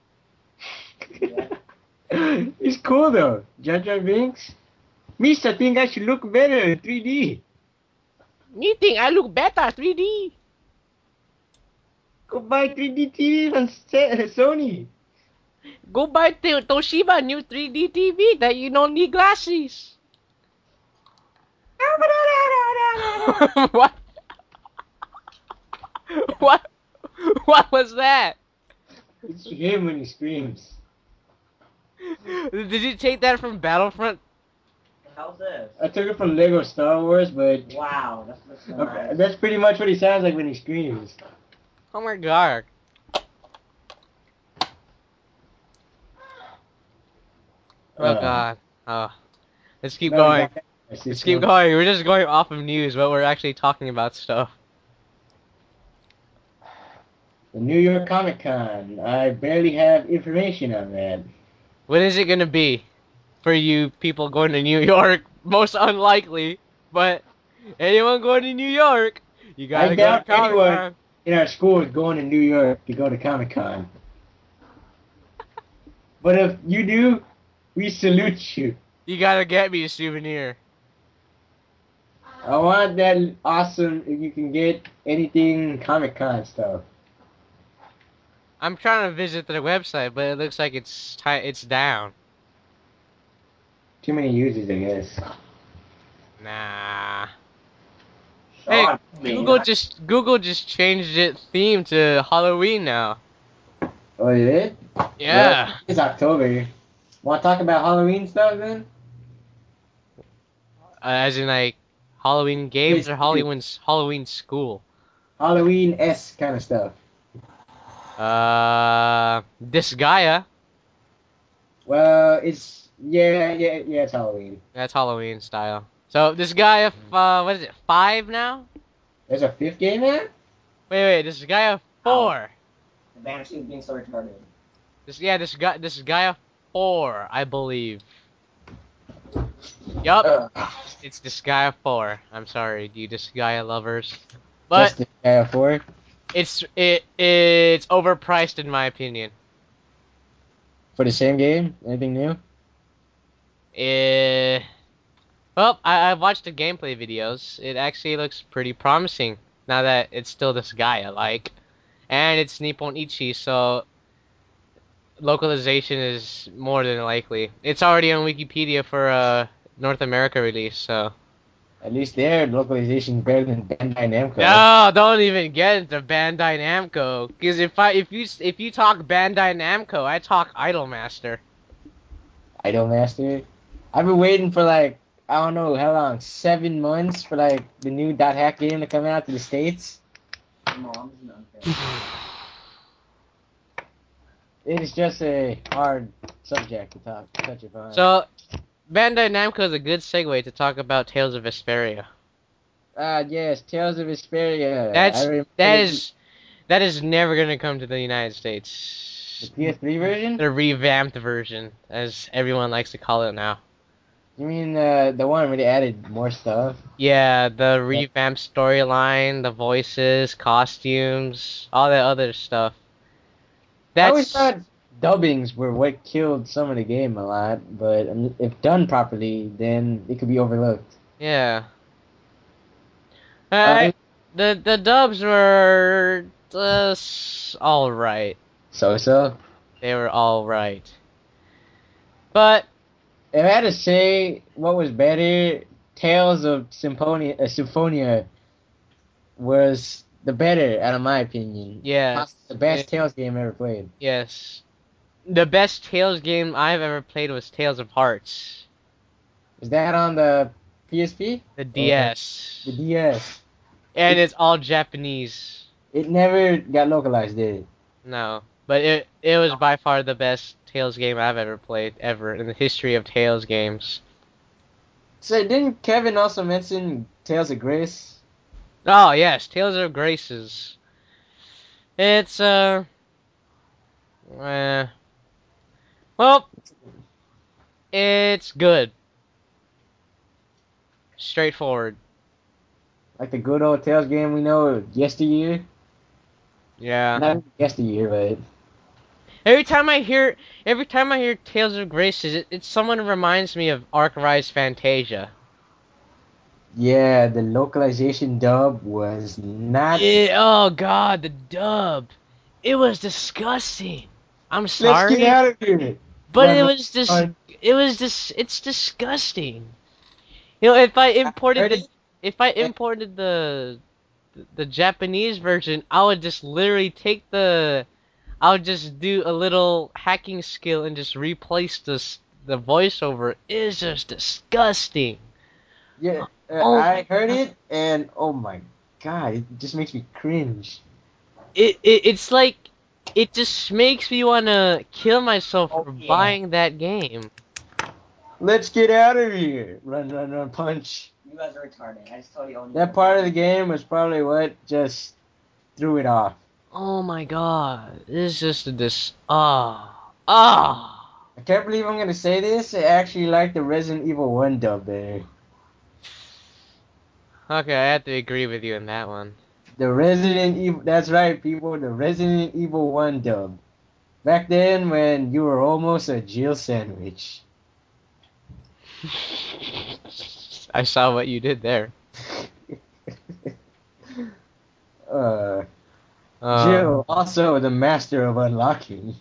He's cool though. Jar Jar Binks. Misa think I should look better in 3D. You think I look better 3D? Go buy 3D TV from Sony. Go buy Toshiba new 3D TV that you don't need glasses. What? What? What was that? It's him when he screams. Did you take that from Battlefront? How's this? I took it from Lego Star Wars, but Wow, that's nice. that's pretty much what he sounds like when he screams. Oh my god. Oh Uh, god. Oh. Let's keep no, we going. got that in our Let's keep system. going. We're just going off of news, but we're actually talking about stuff. The New York Comic Con. I barely have information on that. When is it gonna be? For you people going to New York? Most unlikely, but anyone going to New York, you I gotta go to doubt Comic anyone Con. in our school is going to New York to go to Comic Con. But if you do, we salute you. You gotta get me a souvenir. I want that awesome if you can get anything Comic Con stuff. I'm trying to visit their website, but it looks like it's down. Too many users, I guess. Nah. Hey, Sean, Google just changed its theme to Halloween now. Oh, is it? Well, Yeah. it's October. Want to talk about Halloween stuff then? As in like Halloween games or It's Halloween school. Halloween-esque kind of stuff. Disgaea. Well, it's yeah, it's Halloween. That's Halloween style. So this guy, what is it, 5 now? There's a fifth game now? Wait, this guy of 4. the Banshee is being so retarded. This guy of 4, I believe. Yup, it's this guy of 4. I'm sorry, you this guy lovers, but Just the guy for it. it's overpriced in my opinion. For the same game? Anything new? Eh, well, I watched the gameplay videos. It actually looks pretty promising now that it's still this guy I like, and it's Nippon Ichi, so localization is more than likely. It's already on Wikipedia for a North America release, so At least their localization is better than Bandai Namco. No, don't even get into Bandai Namco. Because if you talk Bandai Namco, I talk Idolmaster. Idolmaster. I've been waiting for like, I don't know how long, 7 months for like the new Dot Hack game to come out to the States. Mom's an unfair. It is just a hard subject to touch upon. So, Bandai Namco is a good segue to talk about Tales of Vesperia. Yes, Tales of Vesperia. That is never gonna come to the United the States. PS3 version? The revamped version, as everyone likes to call it now. You mean the one where they added more stuff? Yeah, the revamped storyline, the voices, costumes, all that other stuff. I always That's thought dubbings were what killed some of the game a lot, but if done properly, then it could be overlooked. yeah. Uh, The dubs were all right. so. They were all right. But If I had to say what was better, Tales of Symphonia was the better, out of my opinion. yes, The best Tales game ever played. yes. The best Tales game I've ever played was Tales of Hearts. Is that on the PSP? The DS. The DS. And it's all Japanese. It never got localized, did it? No. But it was by far the best Tales game I've ever played, ever, in the history of Tales games. So didn't Kevin also mention Tales of Grace? Oh, yes, Tales of Graces. It's, well, it's good. Straightforward. Like the good old Tales game we know of yesteryear? Yeah. Not yesteryear, but... Every time I hear Tales of Graces, it someone reminds me of Ark Rise Fantasia. Yeah, the localization dub was not... Oh god, the dub. It was disgusting. I'm Let's get sorry, out of here! but it's disgusting. You know, Heard it? if I imported the Japanese version, I would just literally I would just do a little hacking skill and just replace the voiceover. It's just disgusting. Yeah, Oh I my heard god. it, and oh my god, it just makes me cringe. It's like it just makes me want to kill myself Oh for yeah. buying that game. Let's get out of here! Run, run, run, punch. You guys are retarded. I just told you only. That part of the game was probably what just threw it off. Oh my god. It's just this ah. I can't believe I'm gonna say this. I actually like the Resident Evil 1 dub better. Okay, I have to agree with you on that one. The Resident Evil, that's right, people, the Resident Evil 1 dub. Back then, when you were almost a Jill sandwich. I saw what you did there. uh, Uh, Jill, also the master of unlocking.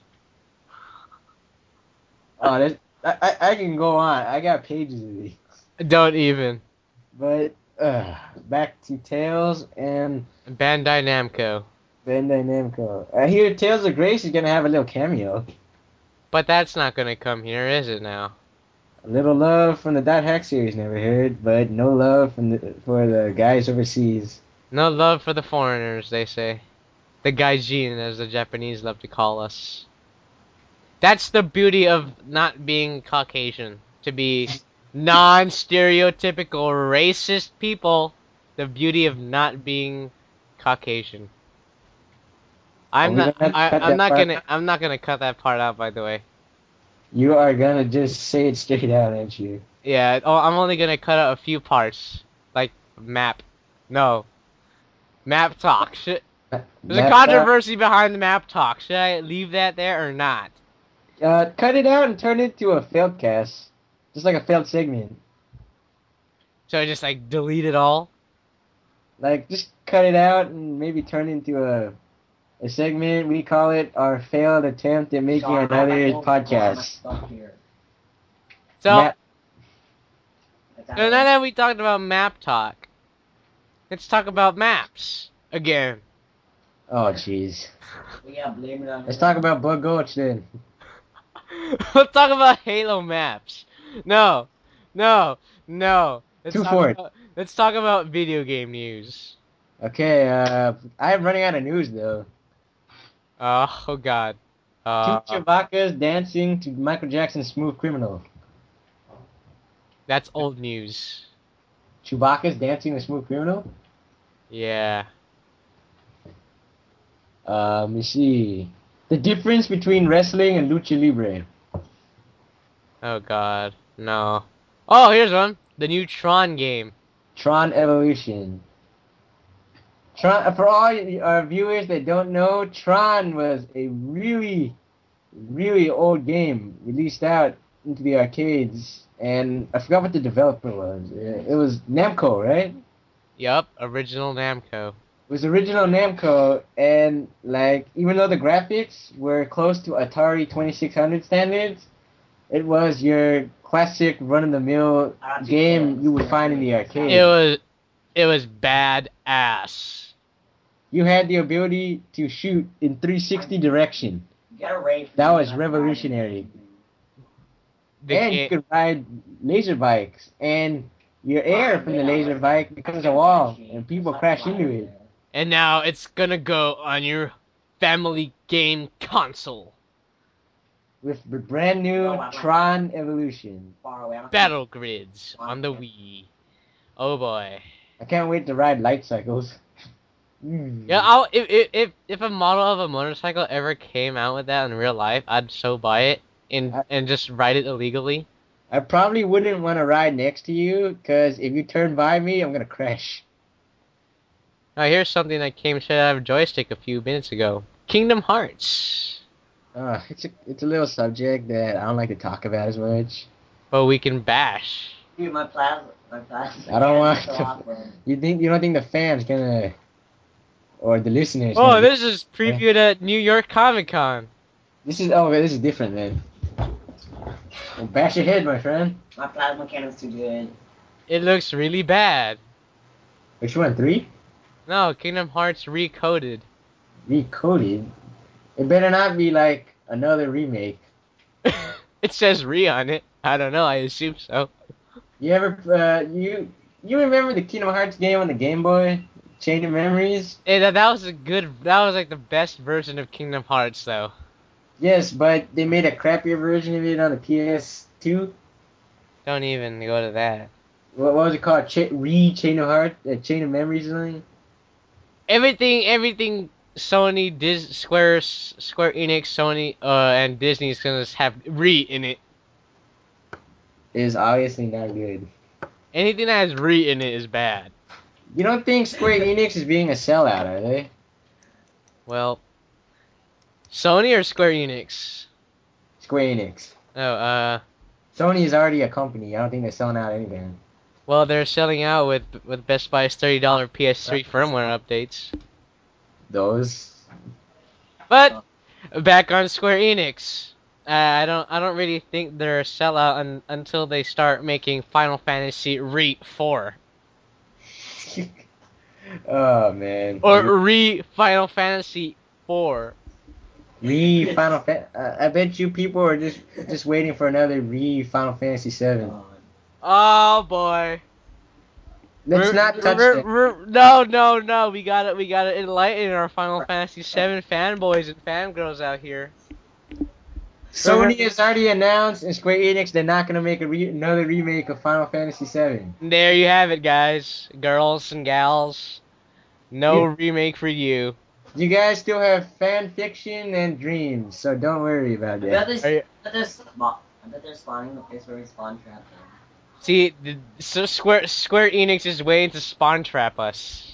Oh, I can go on. I got pages of these. don't even. But back to Tales and Bandai Namco. Bandai Namco. I hear Tales of Grace is gonna have a little cameo. But that's not gonna come here, is it now? A little love from the Dot Hack series never heard, but no love for the guys overseas. No love for the foreigners, they say. The gaijin, as the Japanese love to call us. That's the beauty of not being Caucasian. To be non-stereotypical racist people. The beauty of not being Caucasian. Are we gonna have to cut that part? I'm not gonna cut that part out, by the way. You are gonna just say it straight out, aren't you? Yeah, oh, I'm only gonna cut out a few parts. Like, map. No. Map talk. There's a That controversy behind the map talk. Should I leave that there or not? cut it out and turn it to a failed cast, just like a failed segment. Should I just, like, delete it all? Like just cut it out and maybe turn it into a segment. We call it our failed attempt at making another podcast. So, Matt, That's So now that we talked about map talk, let's talk about maps again. Oh, jeez. We gotta blame it on Let's talk about Bug Gulch then. Let's talk about Halo maps. No, no, no. Two for it. Let's talk about video game news. Okay, I'm running out of news though. Oh God. Two Chewbacca's dancing to Michael Jackson's Smooth Criminal. That's old news. Chewbacca's dancing to Smooth Criminal? Yeah. Let me see. The difference between wrestling and lucha libre. Oh God. No. Oh, here's one. The new Tron game. Tron Evolution. Tron, for all our viewers that don't know, Tron was a really, really old game released out into the arcades, and I forgot what the developer was. It was Namco, right? Yup. Original Namco. It was original Namco, and like even though the graphics were close to Atari 2600 standards, it was your classic run-of-the-mill game you would find in the arcade. It was badass. You had the ability to shoot in 360 direction. That was revolutionary. And you could ride laser bikes, and your air from the laser bike becomes a wall, and people crash into it. And now it's gonna go on your family game console. With the brand new Tron Evolution. Battle Grids on the Wii. Oh boy. I can't wait to ride light cycles. Yeah, if a model of a motorcycle ever came out with that in real life, I'd so buy it and just ride it illegally. I probably wouldn't want to ride next to you, because if you turn by me, I'm gonna crash. Now here's something that came straight out of Joystick a few minutes ago. Kingdom Hearts. It's a little subject that I don't like to talk about as much. But we can bash. Dude, my plasma. I don't want to. You don't think the fans gonna, or the listeners? Oh, this is previewed at New York Comic Con. This is different, man. Well, bash your head, my friend. My plasma cannon's too good. It looks really bad. Which one? 3? No, Kingdom Hearts Recoded. Recoded? It better not be like another remake. It says re on it. I don't know. I assume so. You ever you remember the Kingdom Hearts game on the Game Boy? Chain of Memories? Hey, that was that was like the best version of Kingdom Hearts though. Yes, but they made a crappier version of it on the PS2. Don't even go to that. What was it called? Chain of Hearts? Chain of Memories or something? Everything Sony, Square Enix, Sony, and Disney's gonna have re in it. Is obviously not good. Anything that has re in it is bad. You don't think Square Enix is being a sellout, are they? Well, Sony or Square Enix? Square Enix. Oh, Sony is already a company. I don't think they're selling out anything. well, they're selling out with Best Buy's $30 PS3 firmware updates. Those. But back on Square Enix, I don't really think they're a sellout until they start making Final Fantasy Re 4 Oh man. or Re Final Fantasy 4. Final I bet you people are just waiting for another Final Fantasy 7. Oh boy. Let's not touch that. No. We gotta enlighten our Final Fantasy 7 fanboys and fangirls out here. Sony has already announced, and Square Enix, they're not gonna make another remake of Final Fantasy 7. There you have it, guys, girls and gals. No remake for you. You guys still have fan fiction and dreams, so don't worry about that. I bet they're spawning the place where we spawn trap them. See, so Square Enix is waiting to spawn trap us.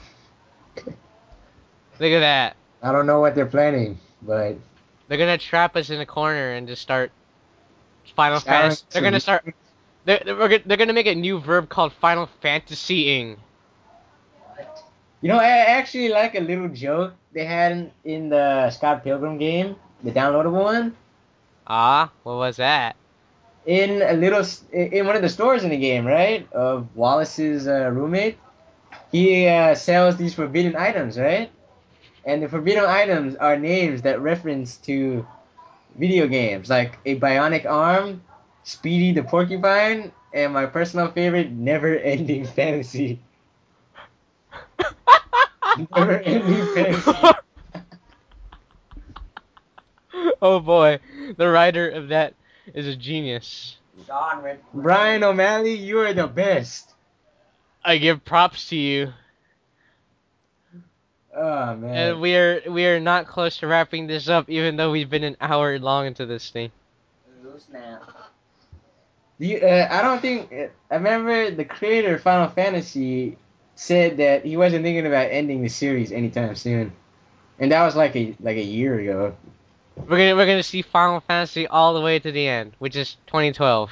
Look at that. I don't know what they're planning, but They're gonna trap us in a corner and just start Final Fantasy. They're gonna start. They're gonna make a new verb called Final Fantasying. you know, I actually like a little joke they had in the Scott Pilgrim game, the downloadable one. Ah, what was that? in in one of the stores in the game, right? Of Wallace's roommate, he sells these forbidden items, right? And the forbidden items are names that reference to video games, like a bionic arm, Speedy the Porcupine, and my personal favorite, Never Ending Fantasy. Never Ending Fantasy. Oh boy, the writer of that is a genius. Sean, Brian O'Malley, you are the best. I give props to you. Oh And man. we are not close to wrapping this up, even though we've been an hour long into this thing. Ooh, snap. I don't think I remember the creator of Final Fantasy said that he wasn't thinking about ending the series anytime soon, and that was like a year ago. We're gonna see Final Fantasy all the way to the end, which is 2012.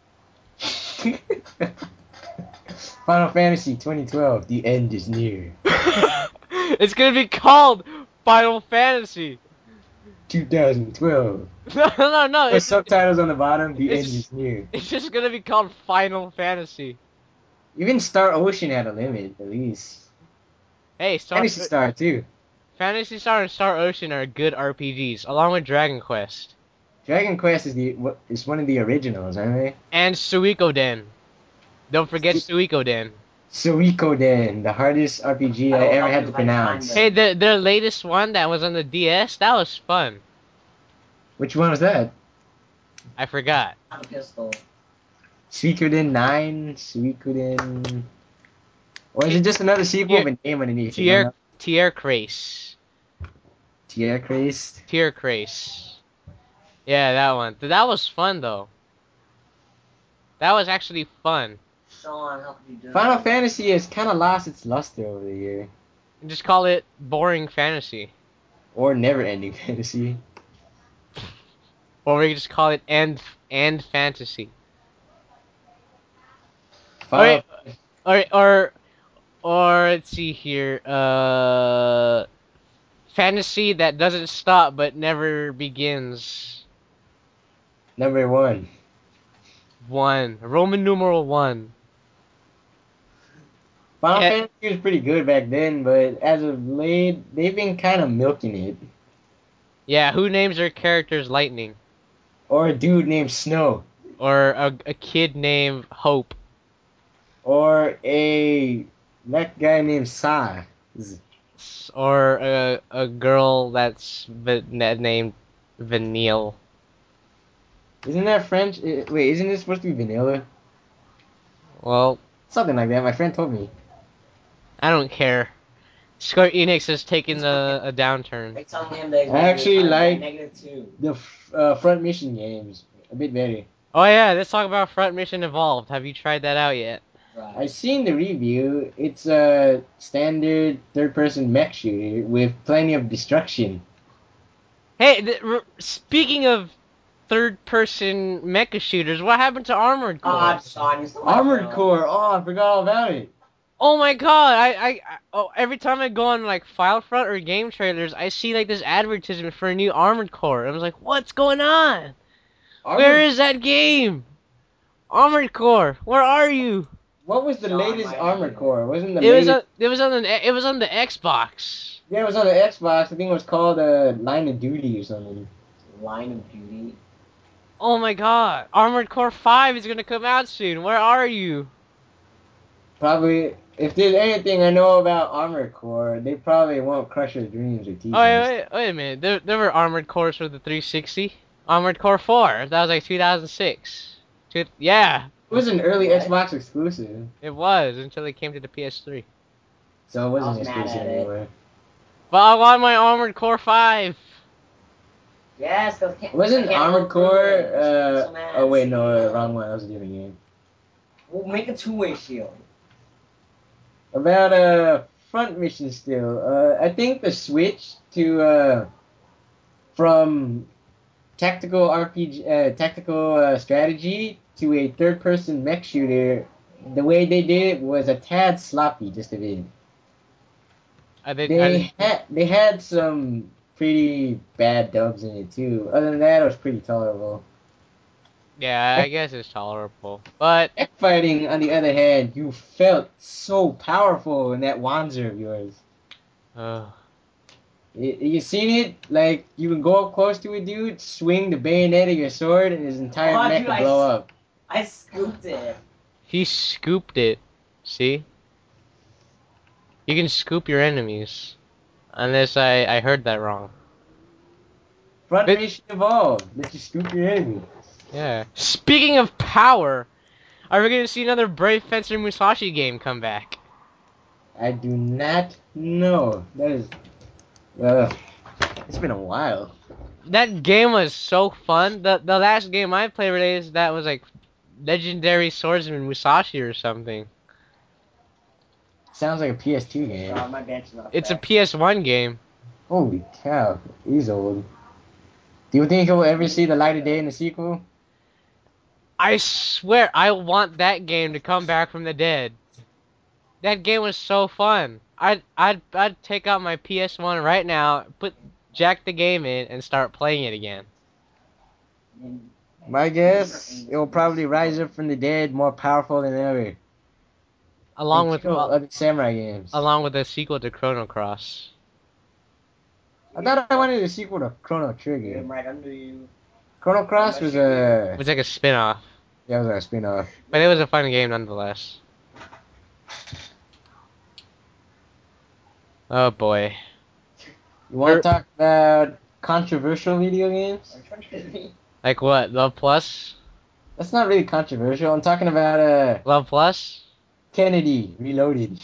Final Fantasy 2012, the end is near. It's gonna be called Final Fantasy. 2012. No. With subtitles on the bottom, the It's end just, is near. it's just gonna be called Final Fantasy. Even Star Ocean had a limit, at least. Hey, Fantasy Star too. Phantasy Star and Star Ocean are good RPGs, along with Dragon Quest Dragon Quest is one of the originals, aren't they? and Suikoden. Don't forget Suikoden. Suikoden, the hardest RPG I ever had to pronounce. Hey, their latest one that was on the DS, that was fun. Which one was that? I forgot. A pistol. Suikoden 9, Suikoden... Or is it just another sequel with a name underneath it? No, Tier no. Tier Crace. Tier Christ. Tier Crace. Yeah, that one. That was fun though. That was actually fun. Sean, how could you do Final that? Fantasy has kind of lost its luster over the year. Just call it boring fantasy. Or Never Ending Fantasy. Or we could just call it end fantasy. Final... Or let's see here. Fantasy that doesn't stop but never begins. Number 1. One. Roman numeral one. Final Yeah, Fantasy was pretty good back then, but as of late, they've been kind of milking it. yeah. Who names their characters Lightning? Or a dude named Snow. Or a kid named Hope? Or that guy named Sai. Or a girl named Vanille? Isn't that French? Wait, isn't it supposed to be vanilla? Well, Something like that. My friend told me. I don't care. Square Enix has taken a downturn. Like telling him that he's I actually like -2. the front mission games a bit better. Oh yeah, let's talk about Front Mission Evolved. Have you tried that out yet? Right. I've seen the review. It's a standard third-person mech shooter with plenty of destruction. Hey, speaking of third-person mecha shooters, what happened to Armored Core? Sean, you still Armored Core. Oh, I forgot all about it. Oh my god, every time I go on like Filefront or game trailers, I see like this advertisement for a new Armored Core. I was like, what's going on? Where is that game? Armored Core, where are you? What was the Sean, latest my Armored idea. Core? Wasn't the It was latest? it was on the Xbox. Yeah, it was on the Xbox. I think it was called Line of Duty or something. Line of Duty. Oh my god, Armored Core 5 is gonna come out soon. Where are you? Probably, if there's anything I know about Armored Core, they probably won't crush your dreams or teach Oh us. wait a minute. There were Armored Cores for the 360. Armored Core 4. That was like 2006. Yeah, It was an early What? Xbox exclusive, it was until it came to the PS3. so it wasn't I was mad exclusive at it. anymore. But I want my Armored Core 5. Yes, those can't. Wasn't I can't Armored go through Core? it. So mad. Oh wait, no, wrong one. That was a different game. We'll make a two-way shield. About front mission still. I think the switch to from tactical strategy to a third person mech shooter, the way they did it was a tad sloppy, just a bit. They had some pretty bad dubs in it too. Other than that, it was pretty tolerable. Yeah, I guess it's tolerable. But Mech fighting, on the other hand, you felt so powerful in that Wanzer of yours. uh, You seen it? Like, you can go up close to a dude, swing the bayonet of your sword, and his entire Oh, mech dude, will blow up. I scooped it. he scooped it. See? You can scoop your enemies. Unless I heard that wrong. Front But- Nation evolved. Let you scoop your enemy. Yeah. Speaking of power, are we gonna see another Brave Fencer Musashi game come back? I do not know. That is. It's been a while. That game was so fun. The last game I played related to that was like Legendary Swordsman Musashi or something. Sounds like a PS2 game. My bench is not It's a back. PS1 game. Holy cow. He's old. Do you think he'll ever see the light of day in the sequel? I swear I want that game to come back from the dead. That game was so fun. I'd take out my PS1 right now, jack the game in, and start playing it again. My guess, it will probably rise up from the dead more powerful than ever. Along And with kill other samurai games. along with the sequel to Chrono Cross. I thought I wanted a sequel to Chrono I'm Trigger. right under you. Chrono Cross was a It was like a spin-off, yeah, it was a spin-off. but it was a fun game nonetheless. Oh boy. You want to talk about controversial video games? Like what? Love Plus? That's not really controversial. I'm talking about Love Plus? Kennedy Reloaded.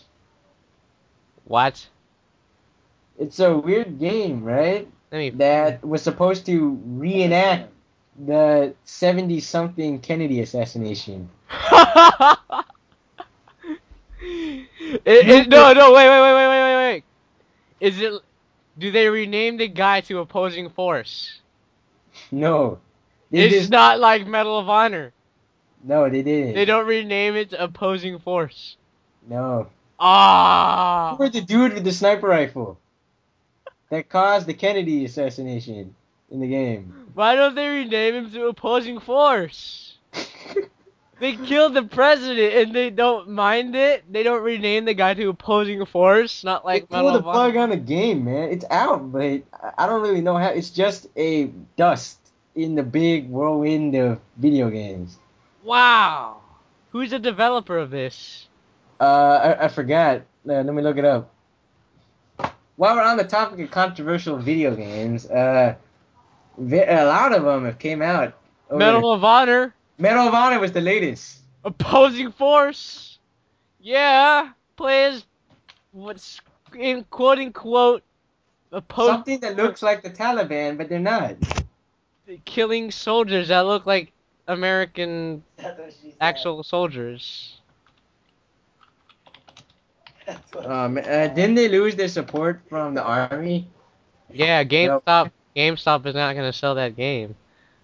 What? It's a weird game, right? Let me. That was supposed to reenact the 70-something Kennedy assassination. No, wait. Is it? Do they rename the guy to Opposing Force? No. It's not like Medal of Honor. No, they didn't. They don't rename it to Opposing Force. No. Ah. Who were the dude with the sniper rifle that caused the Kennedy assassination in the game? Why don't they rename him to Opposing Force? They killed the president and they don't mind it. They don't rename the guy to Opposing Force. Not They like Medal pulled the of Honor. plug on the game, man. It's out, but I don't really know how. It's just a dust in the big whirlwind of video games. Wow. Who's the developer of this? I forgot. Let me look it up. While we're on the topic of controversial video games, a lot of them have came out. Medal of Honor. Medal of Honor was the latest. Opposing Force. Yeah. Plays what's in quote unquote Something that looks like the Taliban, but they're not. killing soldiers that look like American That's what she said. actual soldiers. That's what Didn't they lose their support from the army? Yeah, GameStop is not gonna sell that game.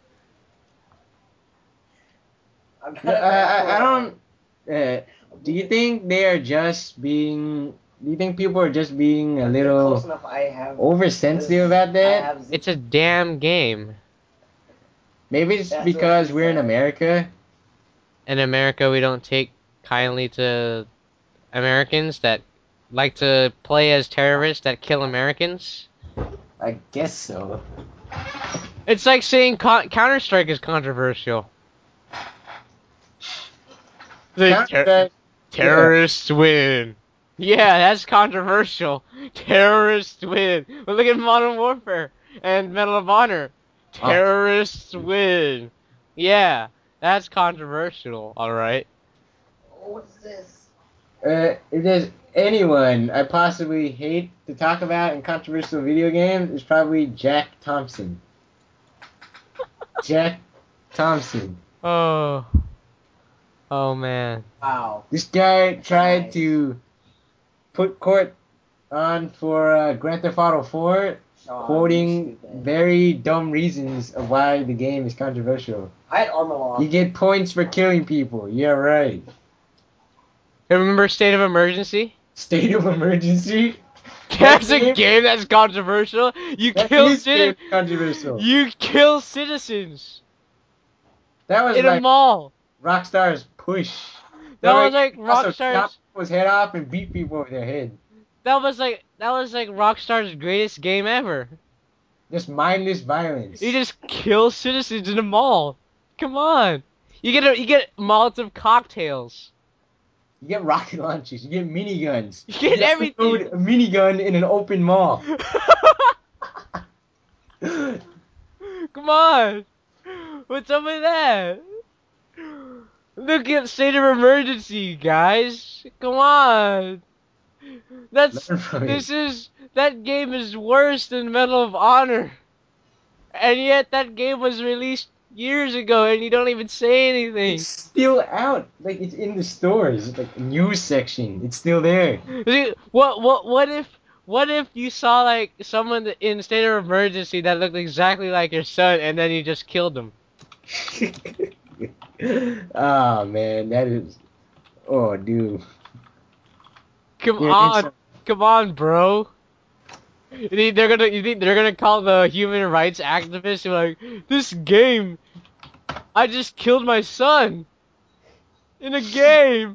I'm I don't. Do you think they are just being? Do you think people are just being a Close little enough. I have. oversensitive about that? I have It's a damn game. Maybe it's That's what because she we're in said. America. In America, we don't take kindly to Americans that like to play as terrorists that kill Americans. I guess so. It's like saying Counter-Strike is controversial. Counter-Strike, Terrorists win. Yeah, that's controversial. Terrorists win. But look at Modern Warfare and Medal of Honor. Terrorists win. Yeah, that's controversial, alright. Oh, what's this? If there's anyone I possibly hate to talk about in controversial video games, it's probably Jack Thompson. Jack Thompson. Oh. Oh man. Wow. This guy tried Nice. to put court on for Grand Theft Auto 4, Oh, quoting stupid. very dumb reasons of why the game is controversial. I had armor lock. You get points for killing people. Yeah, right. Remember State of Emergency? State of emergency. That's a game that's controversial. You That kill is citizens. controversial. You kill citizens. That was in a like mall. Rockstar's push. That Remember, was like he also Rockstar's. chopped people's head off and beat people over their head. That was like Rockstar's greatest game ever. Just mindless violence. You just kill citizens in a mall. Come on. You get Molotov cocktails. You get rocket launchers. You get miniguns. You get everything. Load a minigun in an open mall. Come on. What's up with that? Look at State of Emergency, guys. Come on. Learn from it. That game is worse than Medal of Honor. And yet that game was released years ago and you don't even say anything. It's still out. Like, it's in the stores. Like, news section. It's still there. See, what if you saw like someone in State of Emergency that looked exactly like your son and then you just killed them? Oh, man. That is... Oh, dude. Come Yeah, on. Come on, bro. You think they're gonna call the human rights activists who are like, this game, I just killed my son in a game.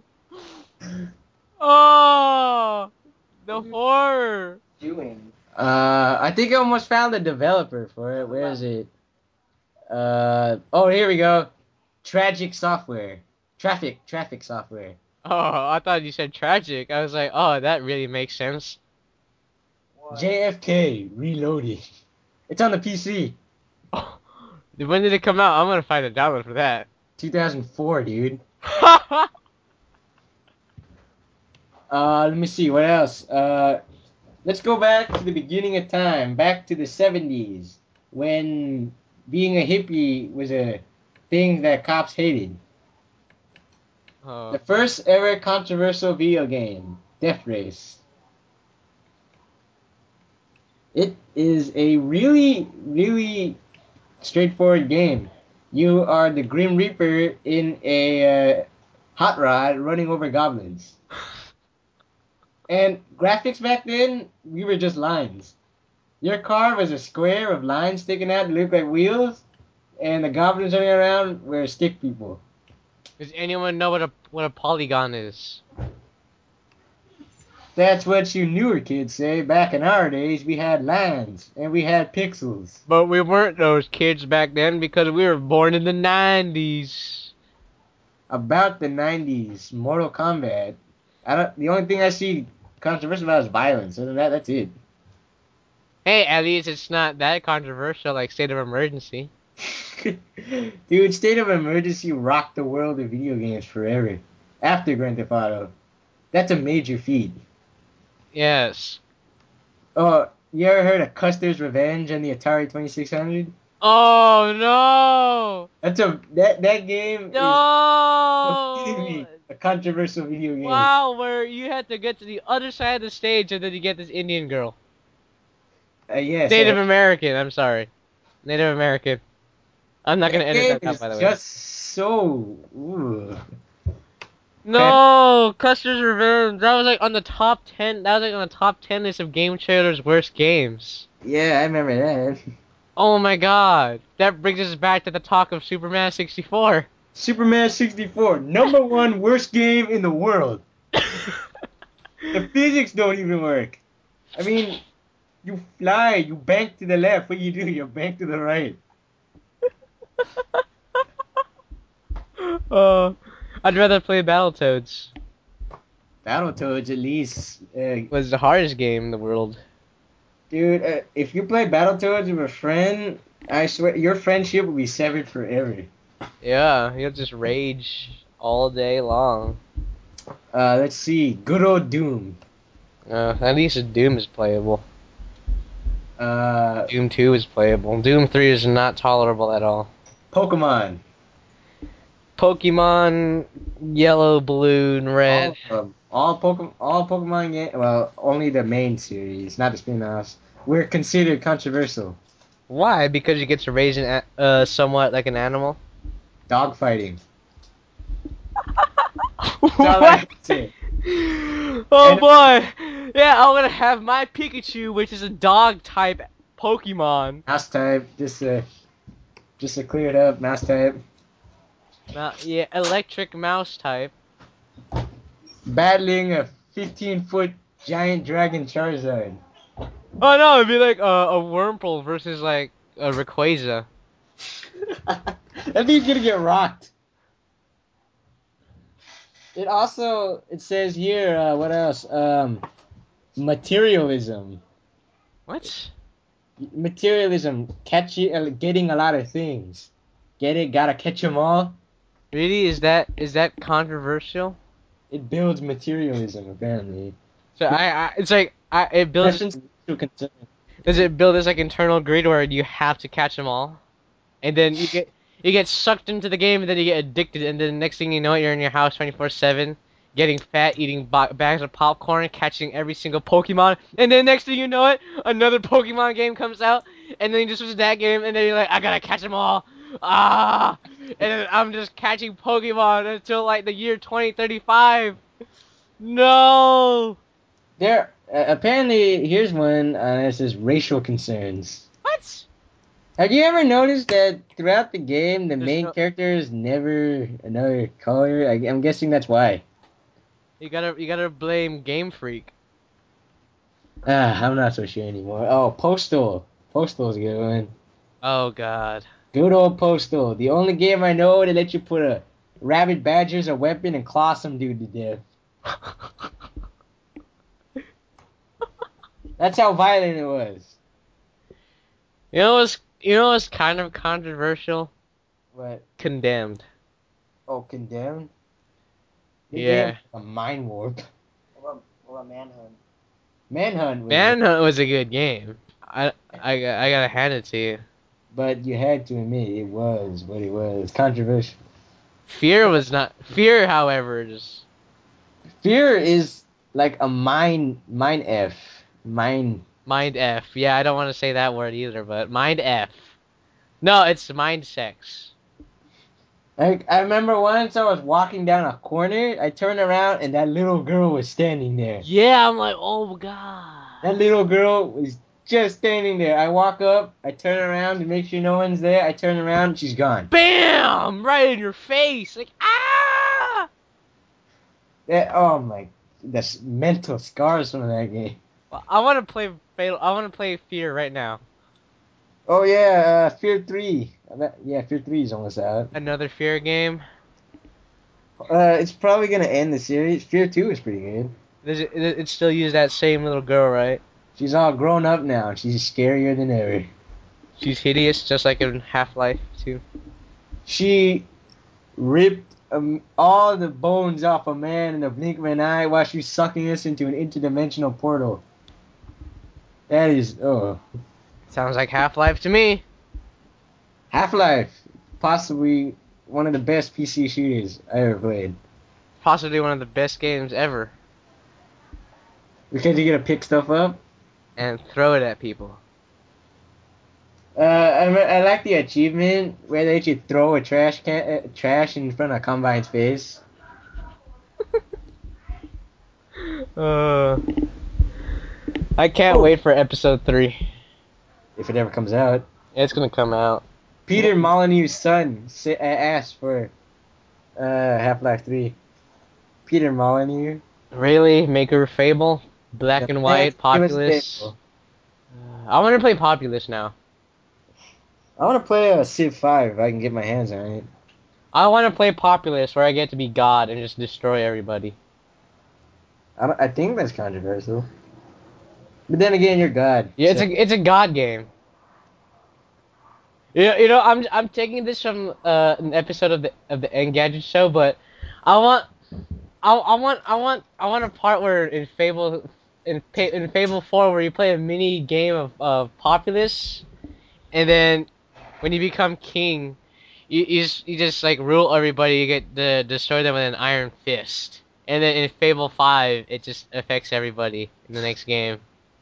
Oh, the horror. Doing. I think I almost found the developer for it. Where is it? Oh, here we go. Traffic software. Oh, I thought you said tragic. I was like, oh, that really makes sense. What? JFK Reloaded. It's on the PC. Oh, when did it come out? I'm gonna find a download for that. 2004, dude. Let me see, what else? Let's go back to the beginning of time, back to the 70s, when being a hippie was a thing that cops hated. The first ever controversial video game, Death Race. It is a really, really straightforward game. You are the Grim Reaper in a hot rod running over goblins. And graphics back then, we were just lines. Your car was a square of lines sticking out that looked like wheels, and the goblins running around were stick people. Does anyone know what a polygon is? That's what you newer kids say. Back in our days, we had lines, and we had pixels. But we weren't those kids back then because we were born in the 90s. About the 90s, Mortal Kombat. The only thing I see controversial about is violence. Other than that, that's it. Hey, at least it's not that controversial like State of Emergency. Dude, State of Emergency rocked the world of video games forever. After Grand Theft Auto. That's a major feat. Yes. Oh, you ever heard of Custer's Revenge on the Atari 2600? Oh no! That game No! is legitimately a controversial video game. Wow, where you had to get to the other side of the stage and then you get this Indian girl. Yes. Native American, I'm sorry. Native American. I'm not gonna That edit game that out, is by the way. just so. Ooh. No, Custer's Revenge. That was like on the top 10. That was like on the top 10 list of Game Trailer's worst games. Yeah, I remember that. Oh my god. That brings us back to the talk of Superman 64. Superman 64, #1 worst game in the world. The physics don't even work. I mean, you fly, you bank to the left. What do? You bank to the right. I'd rather play Battletoads. Battletoads, at least. Was the hardest game in the world. Dude, if you play Battletoads with a friend, I swear your friendship will be severed forever. Yeah, you'll just rage all day long. Let's see. Good old Doom. At least Doom is playable. Uh, Doom 2 is playable. Doom 3 is not tolerable at all. Pokemon. Pokemon Yellow, Blue, and Red. All Pokemon games. Well, only the main series, not the spin-offs. Were considered controversial. Why? Because you get to raise somewhat like an animal? Dogfighting. What? Oh boy! Yeah, I'm gonna have my Pikachu, which is a dog type Pokemon. Mouse type, just to clear it up. Mouse type. Yeah, electric mouse type. Battling a 15-foot giant dragon Charizard. Oh no, it'd be like a Wurmple versus like a Rayquaza. That thing's gonna get rocked. It says here, what else? Materialism. What? Materialism, getting a lot of things. Get it? Gotta catch 'em all. Really? Is that controversial? It builds materialism, apparently. So it's like it builds. Reference to concern. Does it build this like internal grid where you have to catch them all, and then you get sucked into the game, and then you get addicted, and then the next thing you know, you're in your house 24/7, getting fat, eating bags of popcorn, catching every single Pokemon, and then next thing you know it, another Pokemon game comes out, and then you just switch that game, and then you're like, I gotta catch them all, and then I'm just catching Pokemon until like the year 2035. No. There, apparently, here's one. It says racial concerns. What? Have you ever noticed that throughout the game, the There's main no. character is never another color? I'm guessing that's why. You gotta blame Game Freak. I'm not so sure anymore. Oh, Postal. Postal's a good one. Oh God. Good old Postal. The only game I know that let you put a rabbit badger as a weapon and claw some dude to death. That's how violent it was. You know what's kind of controversial? What? Condemned. Oh, Condemned? The Yeah. game a mind warp. What about Manhunt? Manhunt was good, Manhunt was a good game. I gotta hand it to you. but you had to admit it was what it was. Controversial. Fear was not. Fear, however, just Fear is like a mind F. Mind. mind F. Yeah, I don't want to say that word either, but mind F. No, it's mind sex. I remember once I was walking down a corner, I turned around and that little girl was standing there. Yeah, I'm like, oh God. That little girl was just standing there. I walk up, I turn around to make sure no one's there. I turn around, she's gone. Bam! Right in your face. Like, ah! Oh my, that's mental scars from that game. Well, I want to play Fatal. I want to play Fear right now. Oh yeah, Fear 3. Yeah, Fear 3 is almost out. Another Fear game. It's probably gonna end the series. Fear 2 is pretty good. It still use that same little girl, right? She's all grown up now. She's scarier than ever. She's hideous, just like in Half-Life 2. She ripped all the bones off a man in the blink of an eye while she's sucking us into an interdimensional portal. That is, Sounds like Half-Life to me. Half-Life, possibly one of the best PC shooters I ever played. Possibly one of the best games ever. Because you get to pick stuff up. And throw it at people. I like the achievement where they should throw a trash in front of Combine's face. Uh, I can't wait for episode 3. If it ever comes out. It's gonna come out. Peter Molyneux's son asked for Half-Life 3. Peter Molyneux. Really? Maker of Fable? Black and white, Give us Populous? Fable. I want to play Populous now. I want to play a Civ 5 if I can get my hands on it. I want to play Populous where I get to be God and just destroy everybody. I think that's controversial. But then again, you're God. Yeah, so- it's a God game. I'm taking this from an episode of the Engadget show, but I want I want a part where in Fable 4 where you play a mini game of Populous, and then when you become king, you just like rule everybody. You get to destroy them with an iron fist, and then in Fable 5 it just affects everybody in the next game.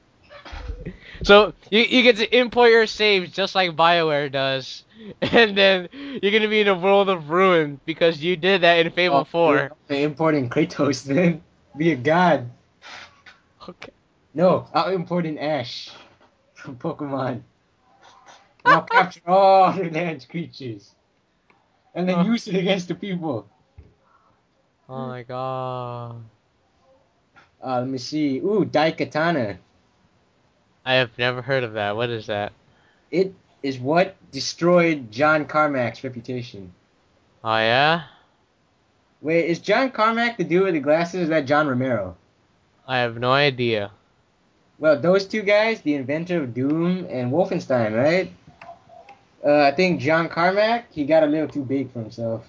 So you get to import your saves just like BioWare does, and then you're gonna be in a world of ruin because you did that in Fable 4. Yeah, importing Kratos then. Be a God. Okay. No, I'll import an Ash from Pokemon. And I'll capture all the land's creatures. and then use it against the people. Oh my god. Let me see. Ooh, Daikatana. I have never heard of that. What is that? It is what destroyed John Carmack's reputation. Oh yeah? Wait, is John Carmack the dude with the glasses? Or is that John Romero? I have no idea. Well, those two guys, the inventor of Doom and Wolfenstein, right? I think John Carmack, he got a little too big for himself.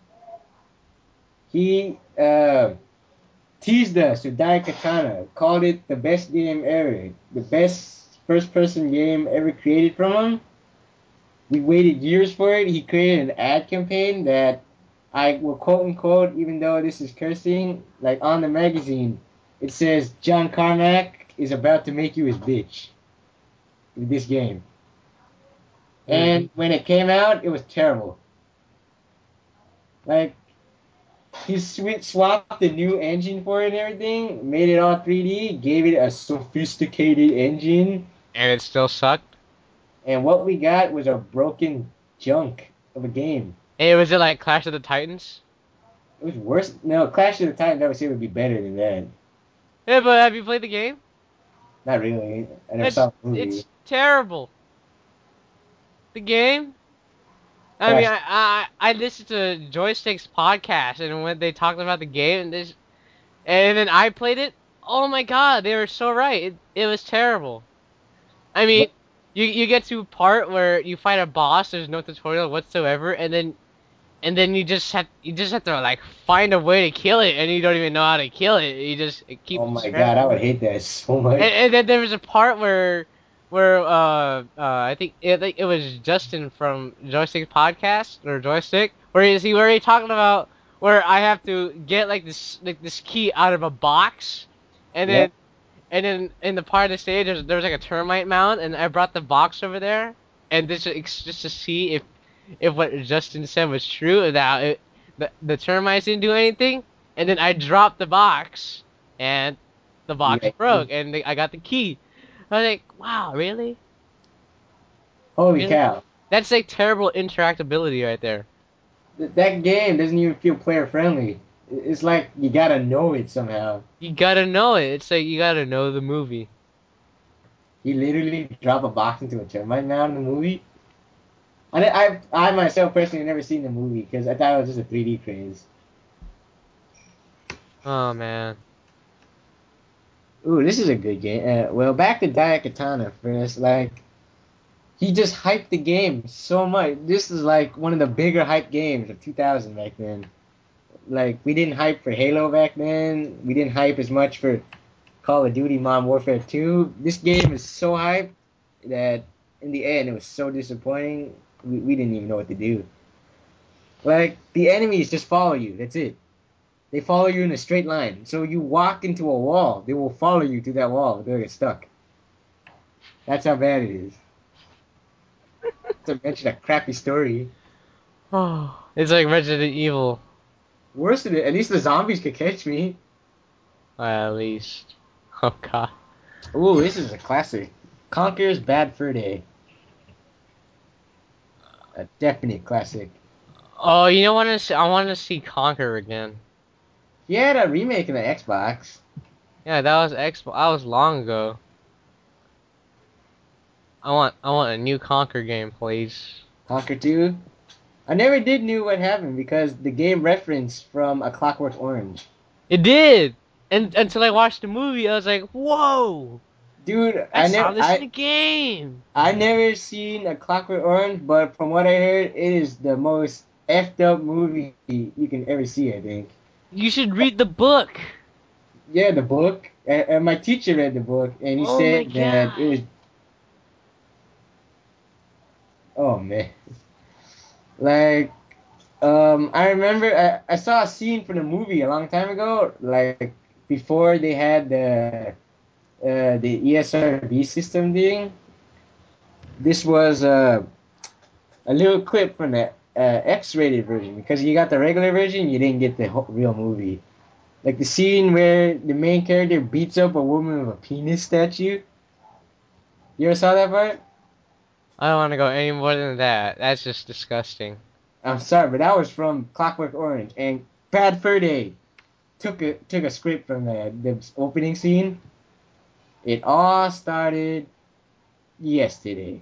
He teased us with Daikatana, called it the best game ever, the best first-person game ever created from him. We waited years for it. He created an ad campaign that I will quote unquote, even though this is cursing, like on the magazine, it says John Carmack is about to make you his bitch with this game. And when it came out, it was terrible. Like he swapped the new engine for it and everything, made it all 3D, gave it a sophisticated engine, And it still sucked? and what we got was a broken junk of a game. Hey, was it like Clash of the Titans? It was worse. No, Clash of the Titans I would say would be better than that. Yeah, but have you played the game? Not really. I never It's saw the movie. it's terrible. The game? I mean, Clash. I listened to Joystick's podcast, and when they talked about the game, and then I played it. Oh my god, they were so right. It was terrible. I mean, But, you get to a part where you fight a boss. There's no tutorial whatsoever, and then you just have to like find a way to kill it, and you don't even know how to kill it. You just keep oh my god, I scrambling. would hate that so much. And then there was a part where I think it was Justin from Joystick Podcast or Joystick where he talking about where I have to get like this key out of a box, and Yep. then in the part of the stage there was like a termite mound, and I brought the box over there, and just to see if what Justin said was true, that the termites didn't do anything, and then I dropped the box, and the box Yeah. broke, and I got the key. I was like, wow, really? Holy Really? cow. That's like terrible interactability right there. That game doesn't even feel player friendly. It's like you gotta know it somehow. You gotta know it. It's like you gotta know the movie. He literally dropped a box into a termite mound in the movie. I myself personally never seen the movie because I thought it was just a 3D craze. Oh man. Ooh, this is a good game. Well, back to Daikatana first. Like, he just hyped the game so much. This is like one of the bigger hype games of 2000 back then. Like, we didn't hype for Halo back then. We didn't hype as much for Call of Duty Modern Warfare 2. This game is so hyped that in the end it was so disappointing. We didn't even know what to do. Like, the enemies just follow you. That's it. They follow you in a straight line. So you walk into a wall, they will follow you to that wall. They'll get stuck. That's how bad it is. To mention a crappy story. Oh, it's like Resident Evil. Worse than it, at least the zombies could catch me. At least. Oh god. Ooh, this is a classic. Conker's Bad Fur Day. A definite classic. Oh, you know what? I want to see Conquer again. He had a remake in the Xbox. Yeah, that was Xbox. That was long ago. I want a new Conquer game, please. Conker 2. I never did knew what happened because the game referenced from A Clockwork Orange. It did, and until I watched the movie, I was like, whoa, Dude, I saw this in the game. I never seen A Clockwork Orange, but from what I heard, it is the most effed up movie you can ever see, I think. You should read the book. Yeah, the book. And my teacher read the book, and he Oh my said that it god. was. Oh man, like I remember I saw a scene from the movie a long time ago, like before they had the ESRB system thing. This was a little clip from the X-rated version because you got the regular version, you didn't get the real movie. Like the scene where the main character beats up a woman with a penis statue. You ever saw that part? I don't want to go any more than that. That's just disgusting. I'm sorry, but that was from Clockwork Orange. And Brad Fur Day took a script from the opening scene. It all started yesterday.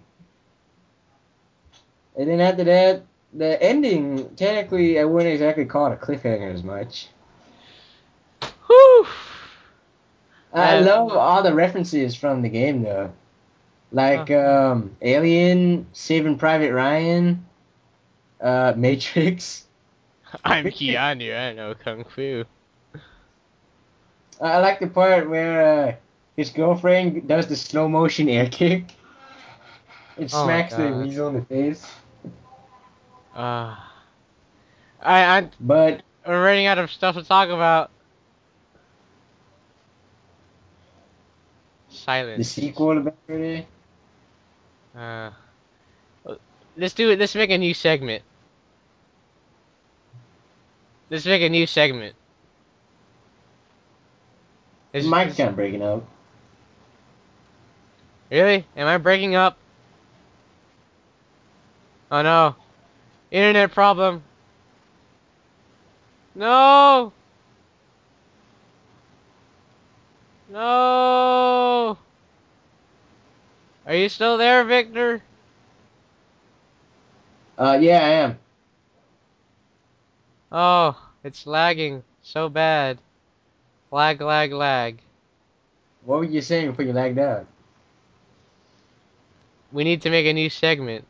And then after that, the ending, technically, I wouldn't exactly call it a cliffhanger as much. Whew. I love all the references from the game, though. Like, Alien, Saving Private Ryan, Matrix. I'm Keanu, I know Kung Fu. I like the part where his girlfriend does the slow motion air kick. It Oh my smacks the god. weasel in the face. Uh, I'm But running out of stuff to talk about. the Silence. sequel to Back Day. Uh, let's do it. Let's make a new segment. Let's make a new segment. Mike's kind of breaking up. Really? Am I breaking up? Oh no. Internet problem. No! No! Are you still there, Victor? Yeah, I am. Oh, it's lagging so bad. Lag, lag, lag. What were you saying before you lagged out? We need to make a new segment.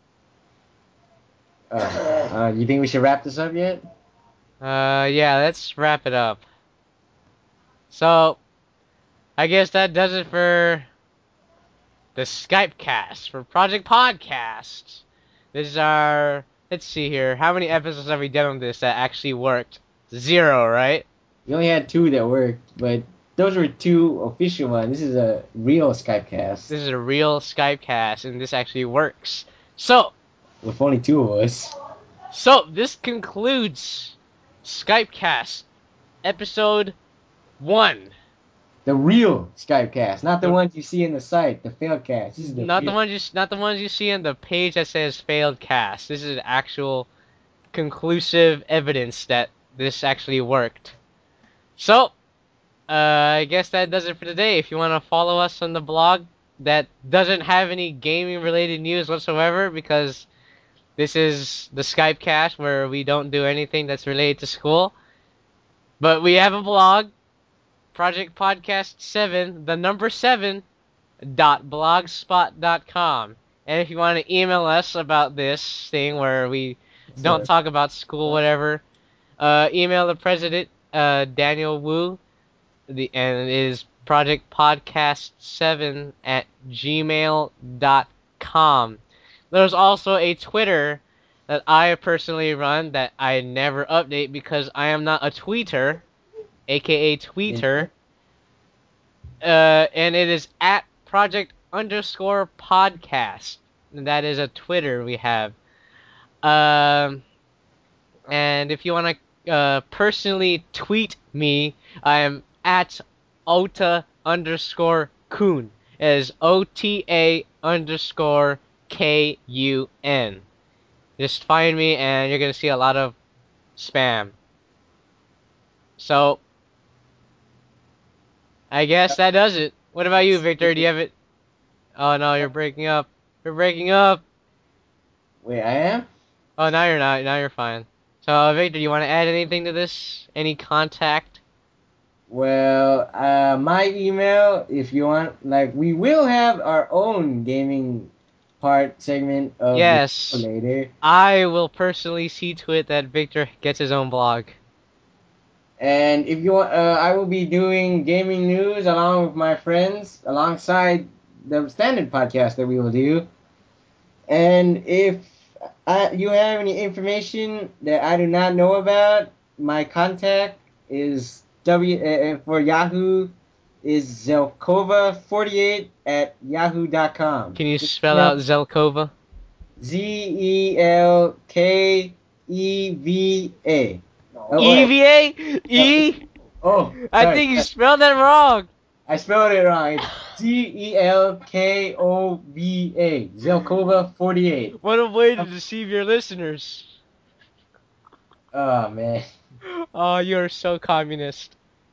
You think we should wrap this up yet? Yeah, let's wrap it up. So, I guess that does it for the Skype cast for Project Podcast. This is our, let's see here, how many episodes have we done on this that actually worked? 0, right? We only had 2 that worked, but those were 2 official ones. This is a real Skype cast. This is a real Skype cast, and this actually works. So, With only 2 of us. So, this concludes Skypecast episode 1. The real Skype cast, not the ones you see in the site, the failed cast. This is the Not real. the ones you see on the page that says failed cast. This is actual conclusive evidence that this actually worked. So, I guess that does it for today. If you want to follow us on the blog that doesn't have any gaming related news whatsoever, because this is the Skype cast where we don't do anything that's related to school. But we have a blog, Project Podcast 7, the number 7, .blogspot.com. And if you want to email us about this thing where we don't talk about school, whatever, email the president, Daniel Wu, and it is projectpodcast7 at gmail.com. There's also a Twitter that I personally run that I never update because I am not a tweeter, aka tweeter. And it is at project_podcast. And that is a Twitter we have. And if you want to personally tweet me, I am at Ota_Kun. It is OTA_KUN. Just find me and you're going to see a lot of spam. So, I guess that does it. What about you, Victor? Do you have it? Oh no, you're breaking up. You're breaking up. Wait, I am? Oh, now you're not. Now you're fine. So, Victor, you want to add anything to this? Any contact? Well, my email, if you want, like, we will have our own gaming part segment of the show Yes. later. I will personally see to it that Victor gets his own blog. And if you want, I will be doing gaming news along with my friends, alongside the standard podcast that we will do. And if you have any information that I do not know about, my contact is for Yahoo is Zelkova48 at yahoo.com. Can you spell out Zelkova? Zelkeva. EVA? E? Oh, I sorry. think you spelled that wrong. I spelled it wrong. It's Zelkova. Zelkova48. What a way to deceive your listeners. Oh man. Oh, you're so communist.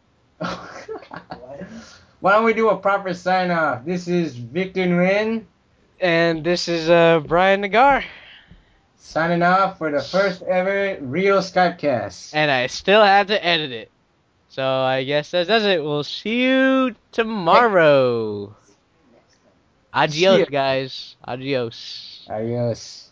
Why don't we do a proper sign off? This is Victor Nguyen And this is Brian Nagar. signing off for the first ever real Skypecast. And I still had to edit it. So I guess that does it. We'll see you tomorrow. See ya. Adios, guys. Adios. Adios.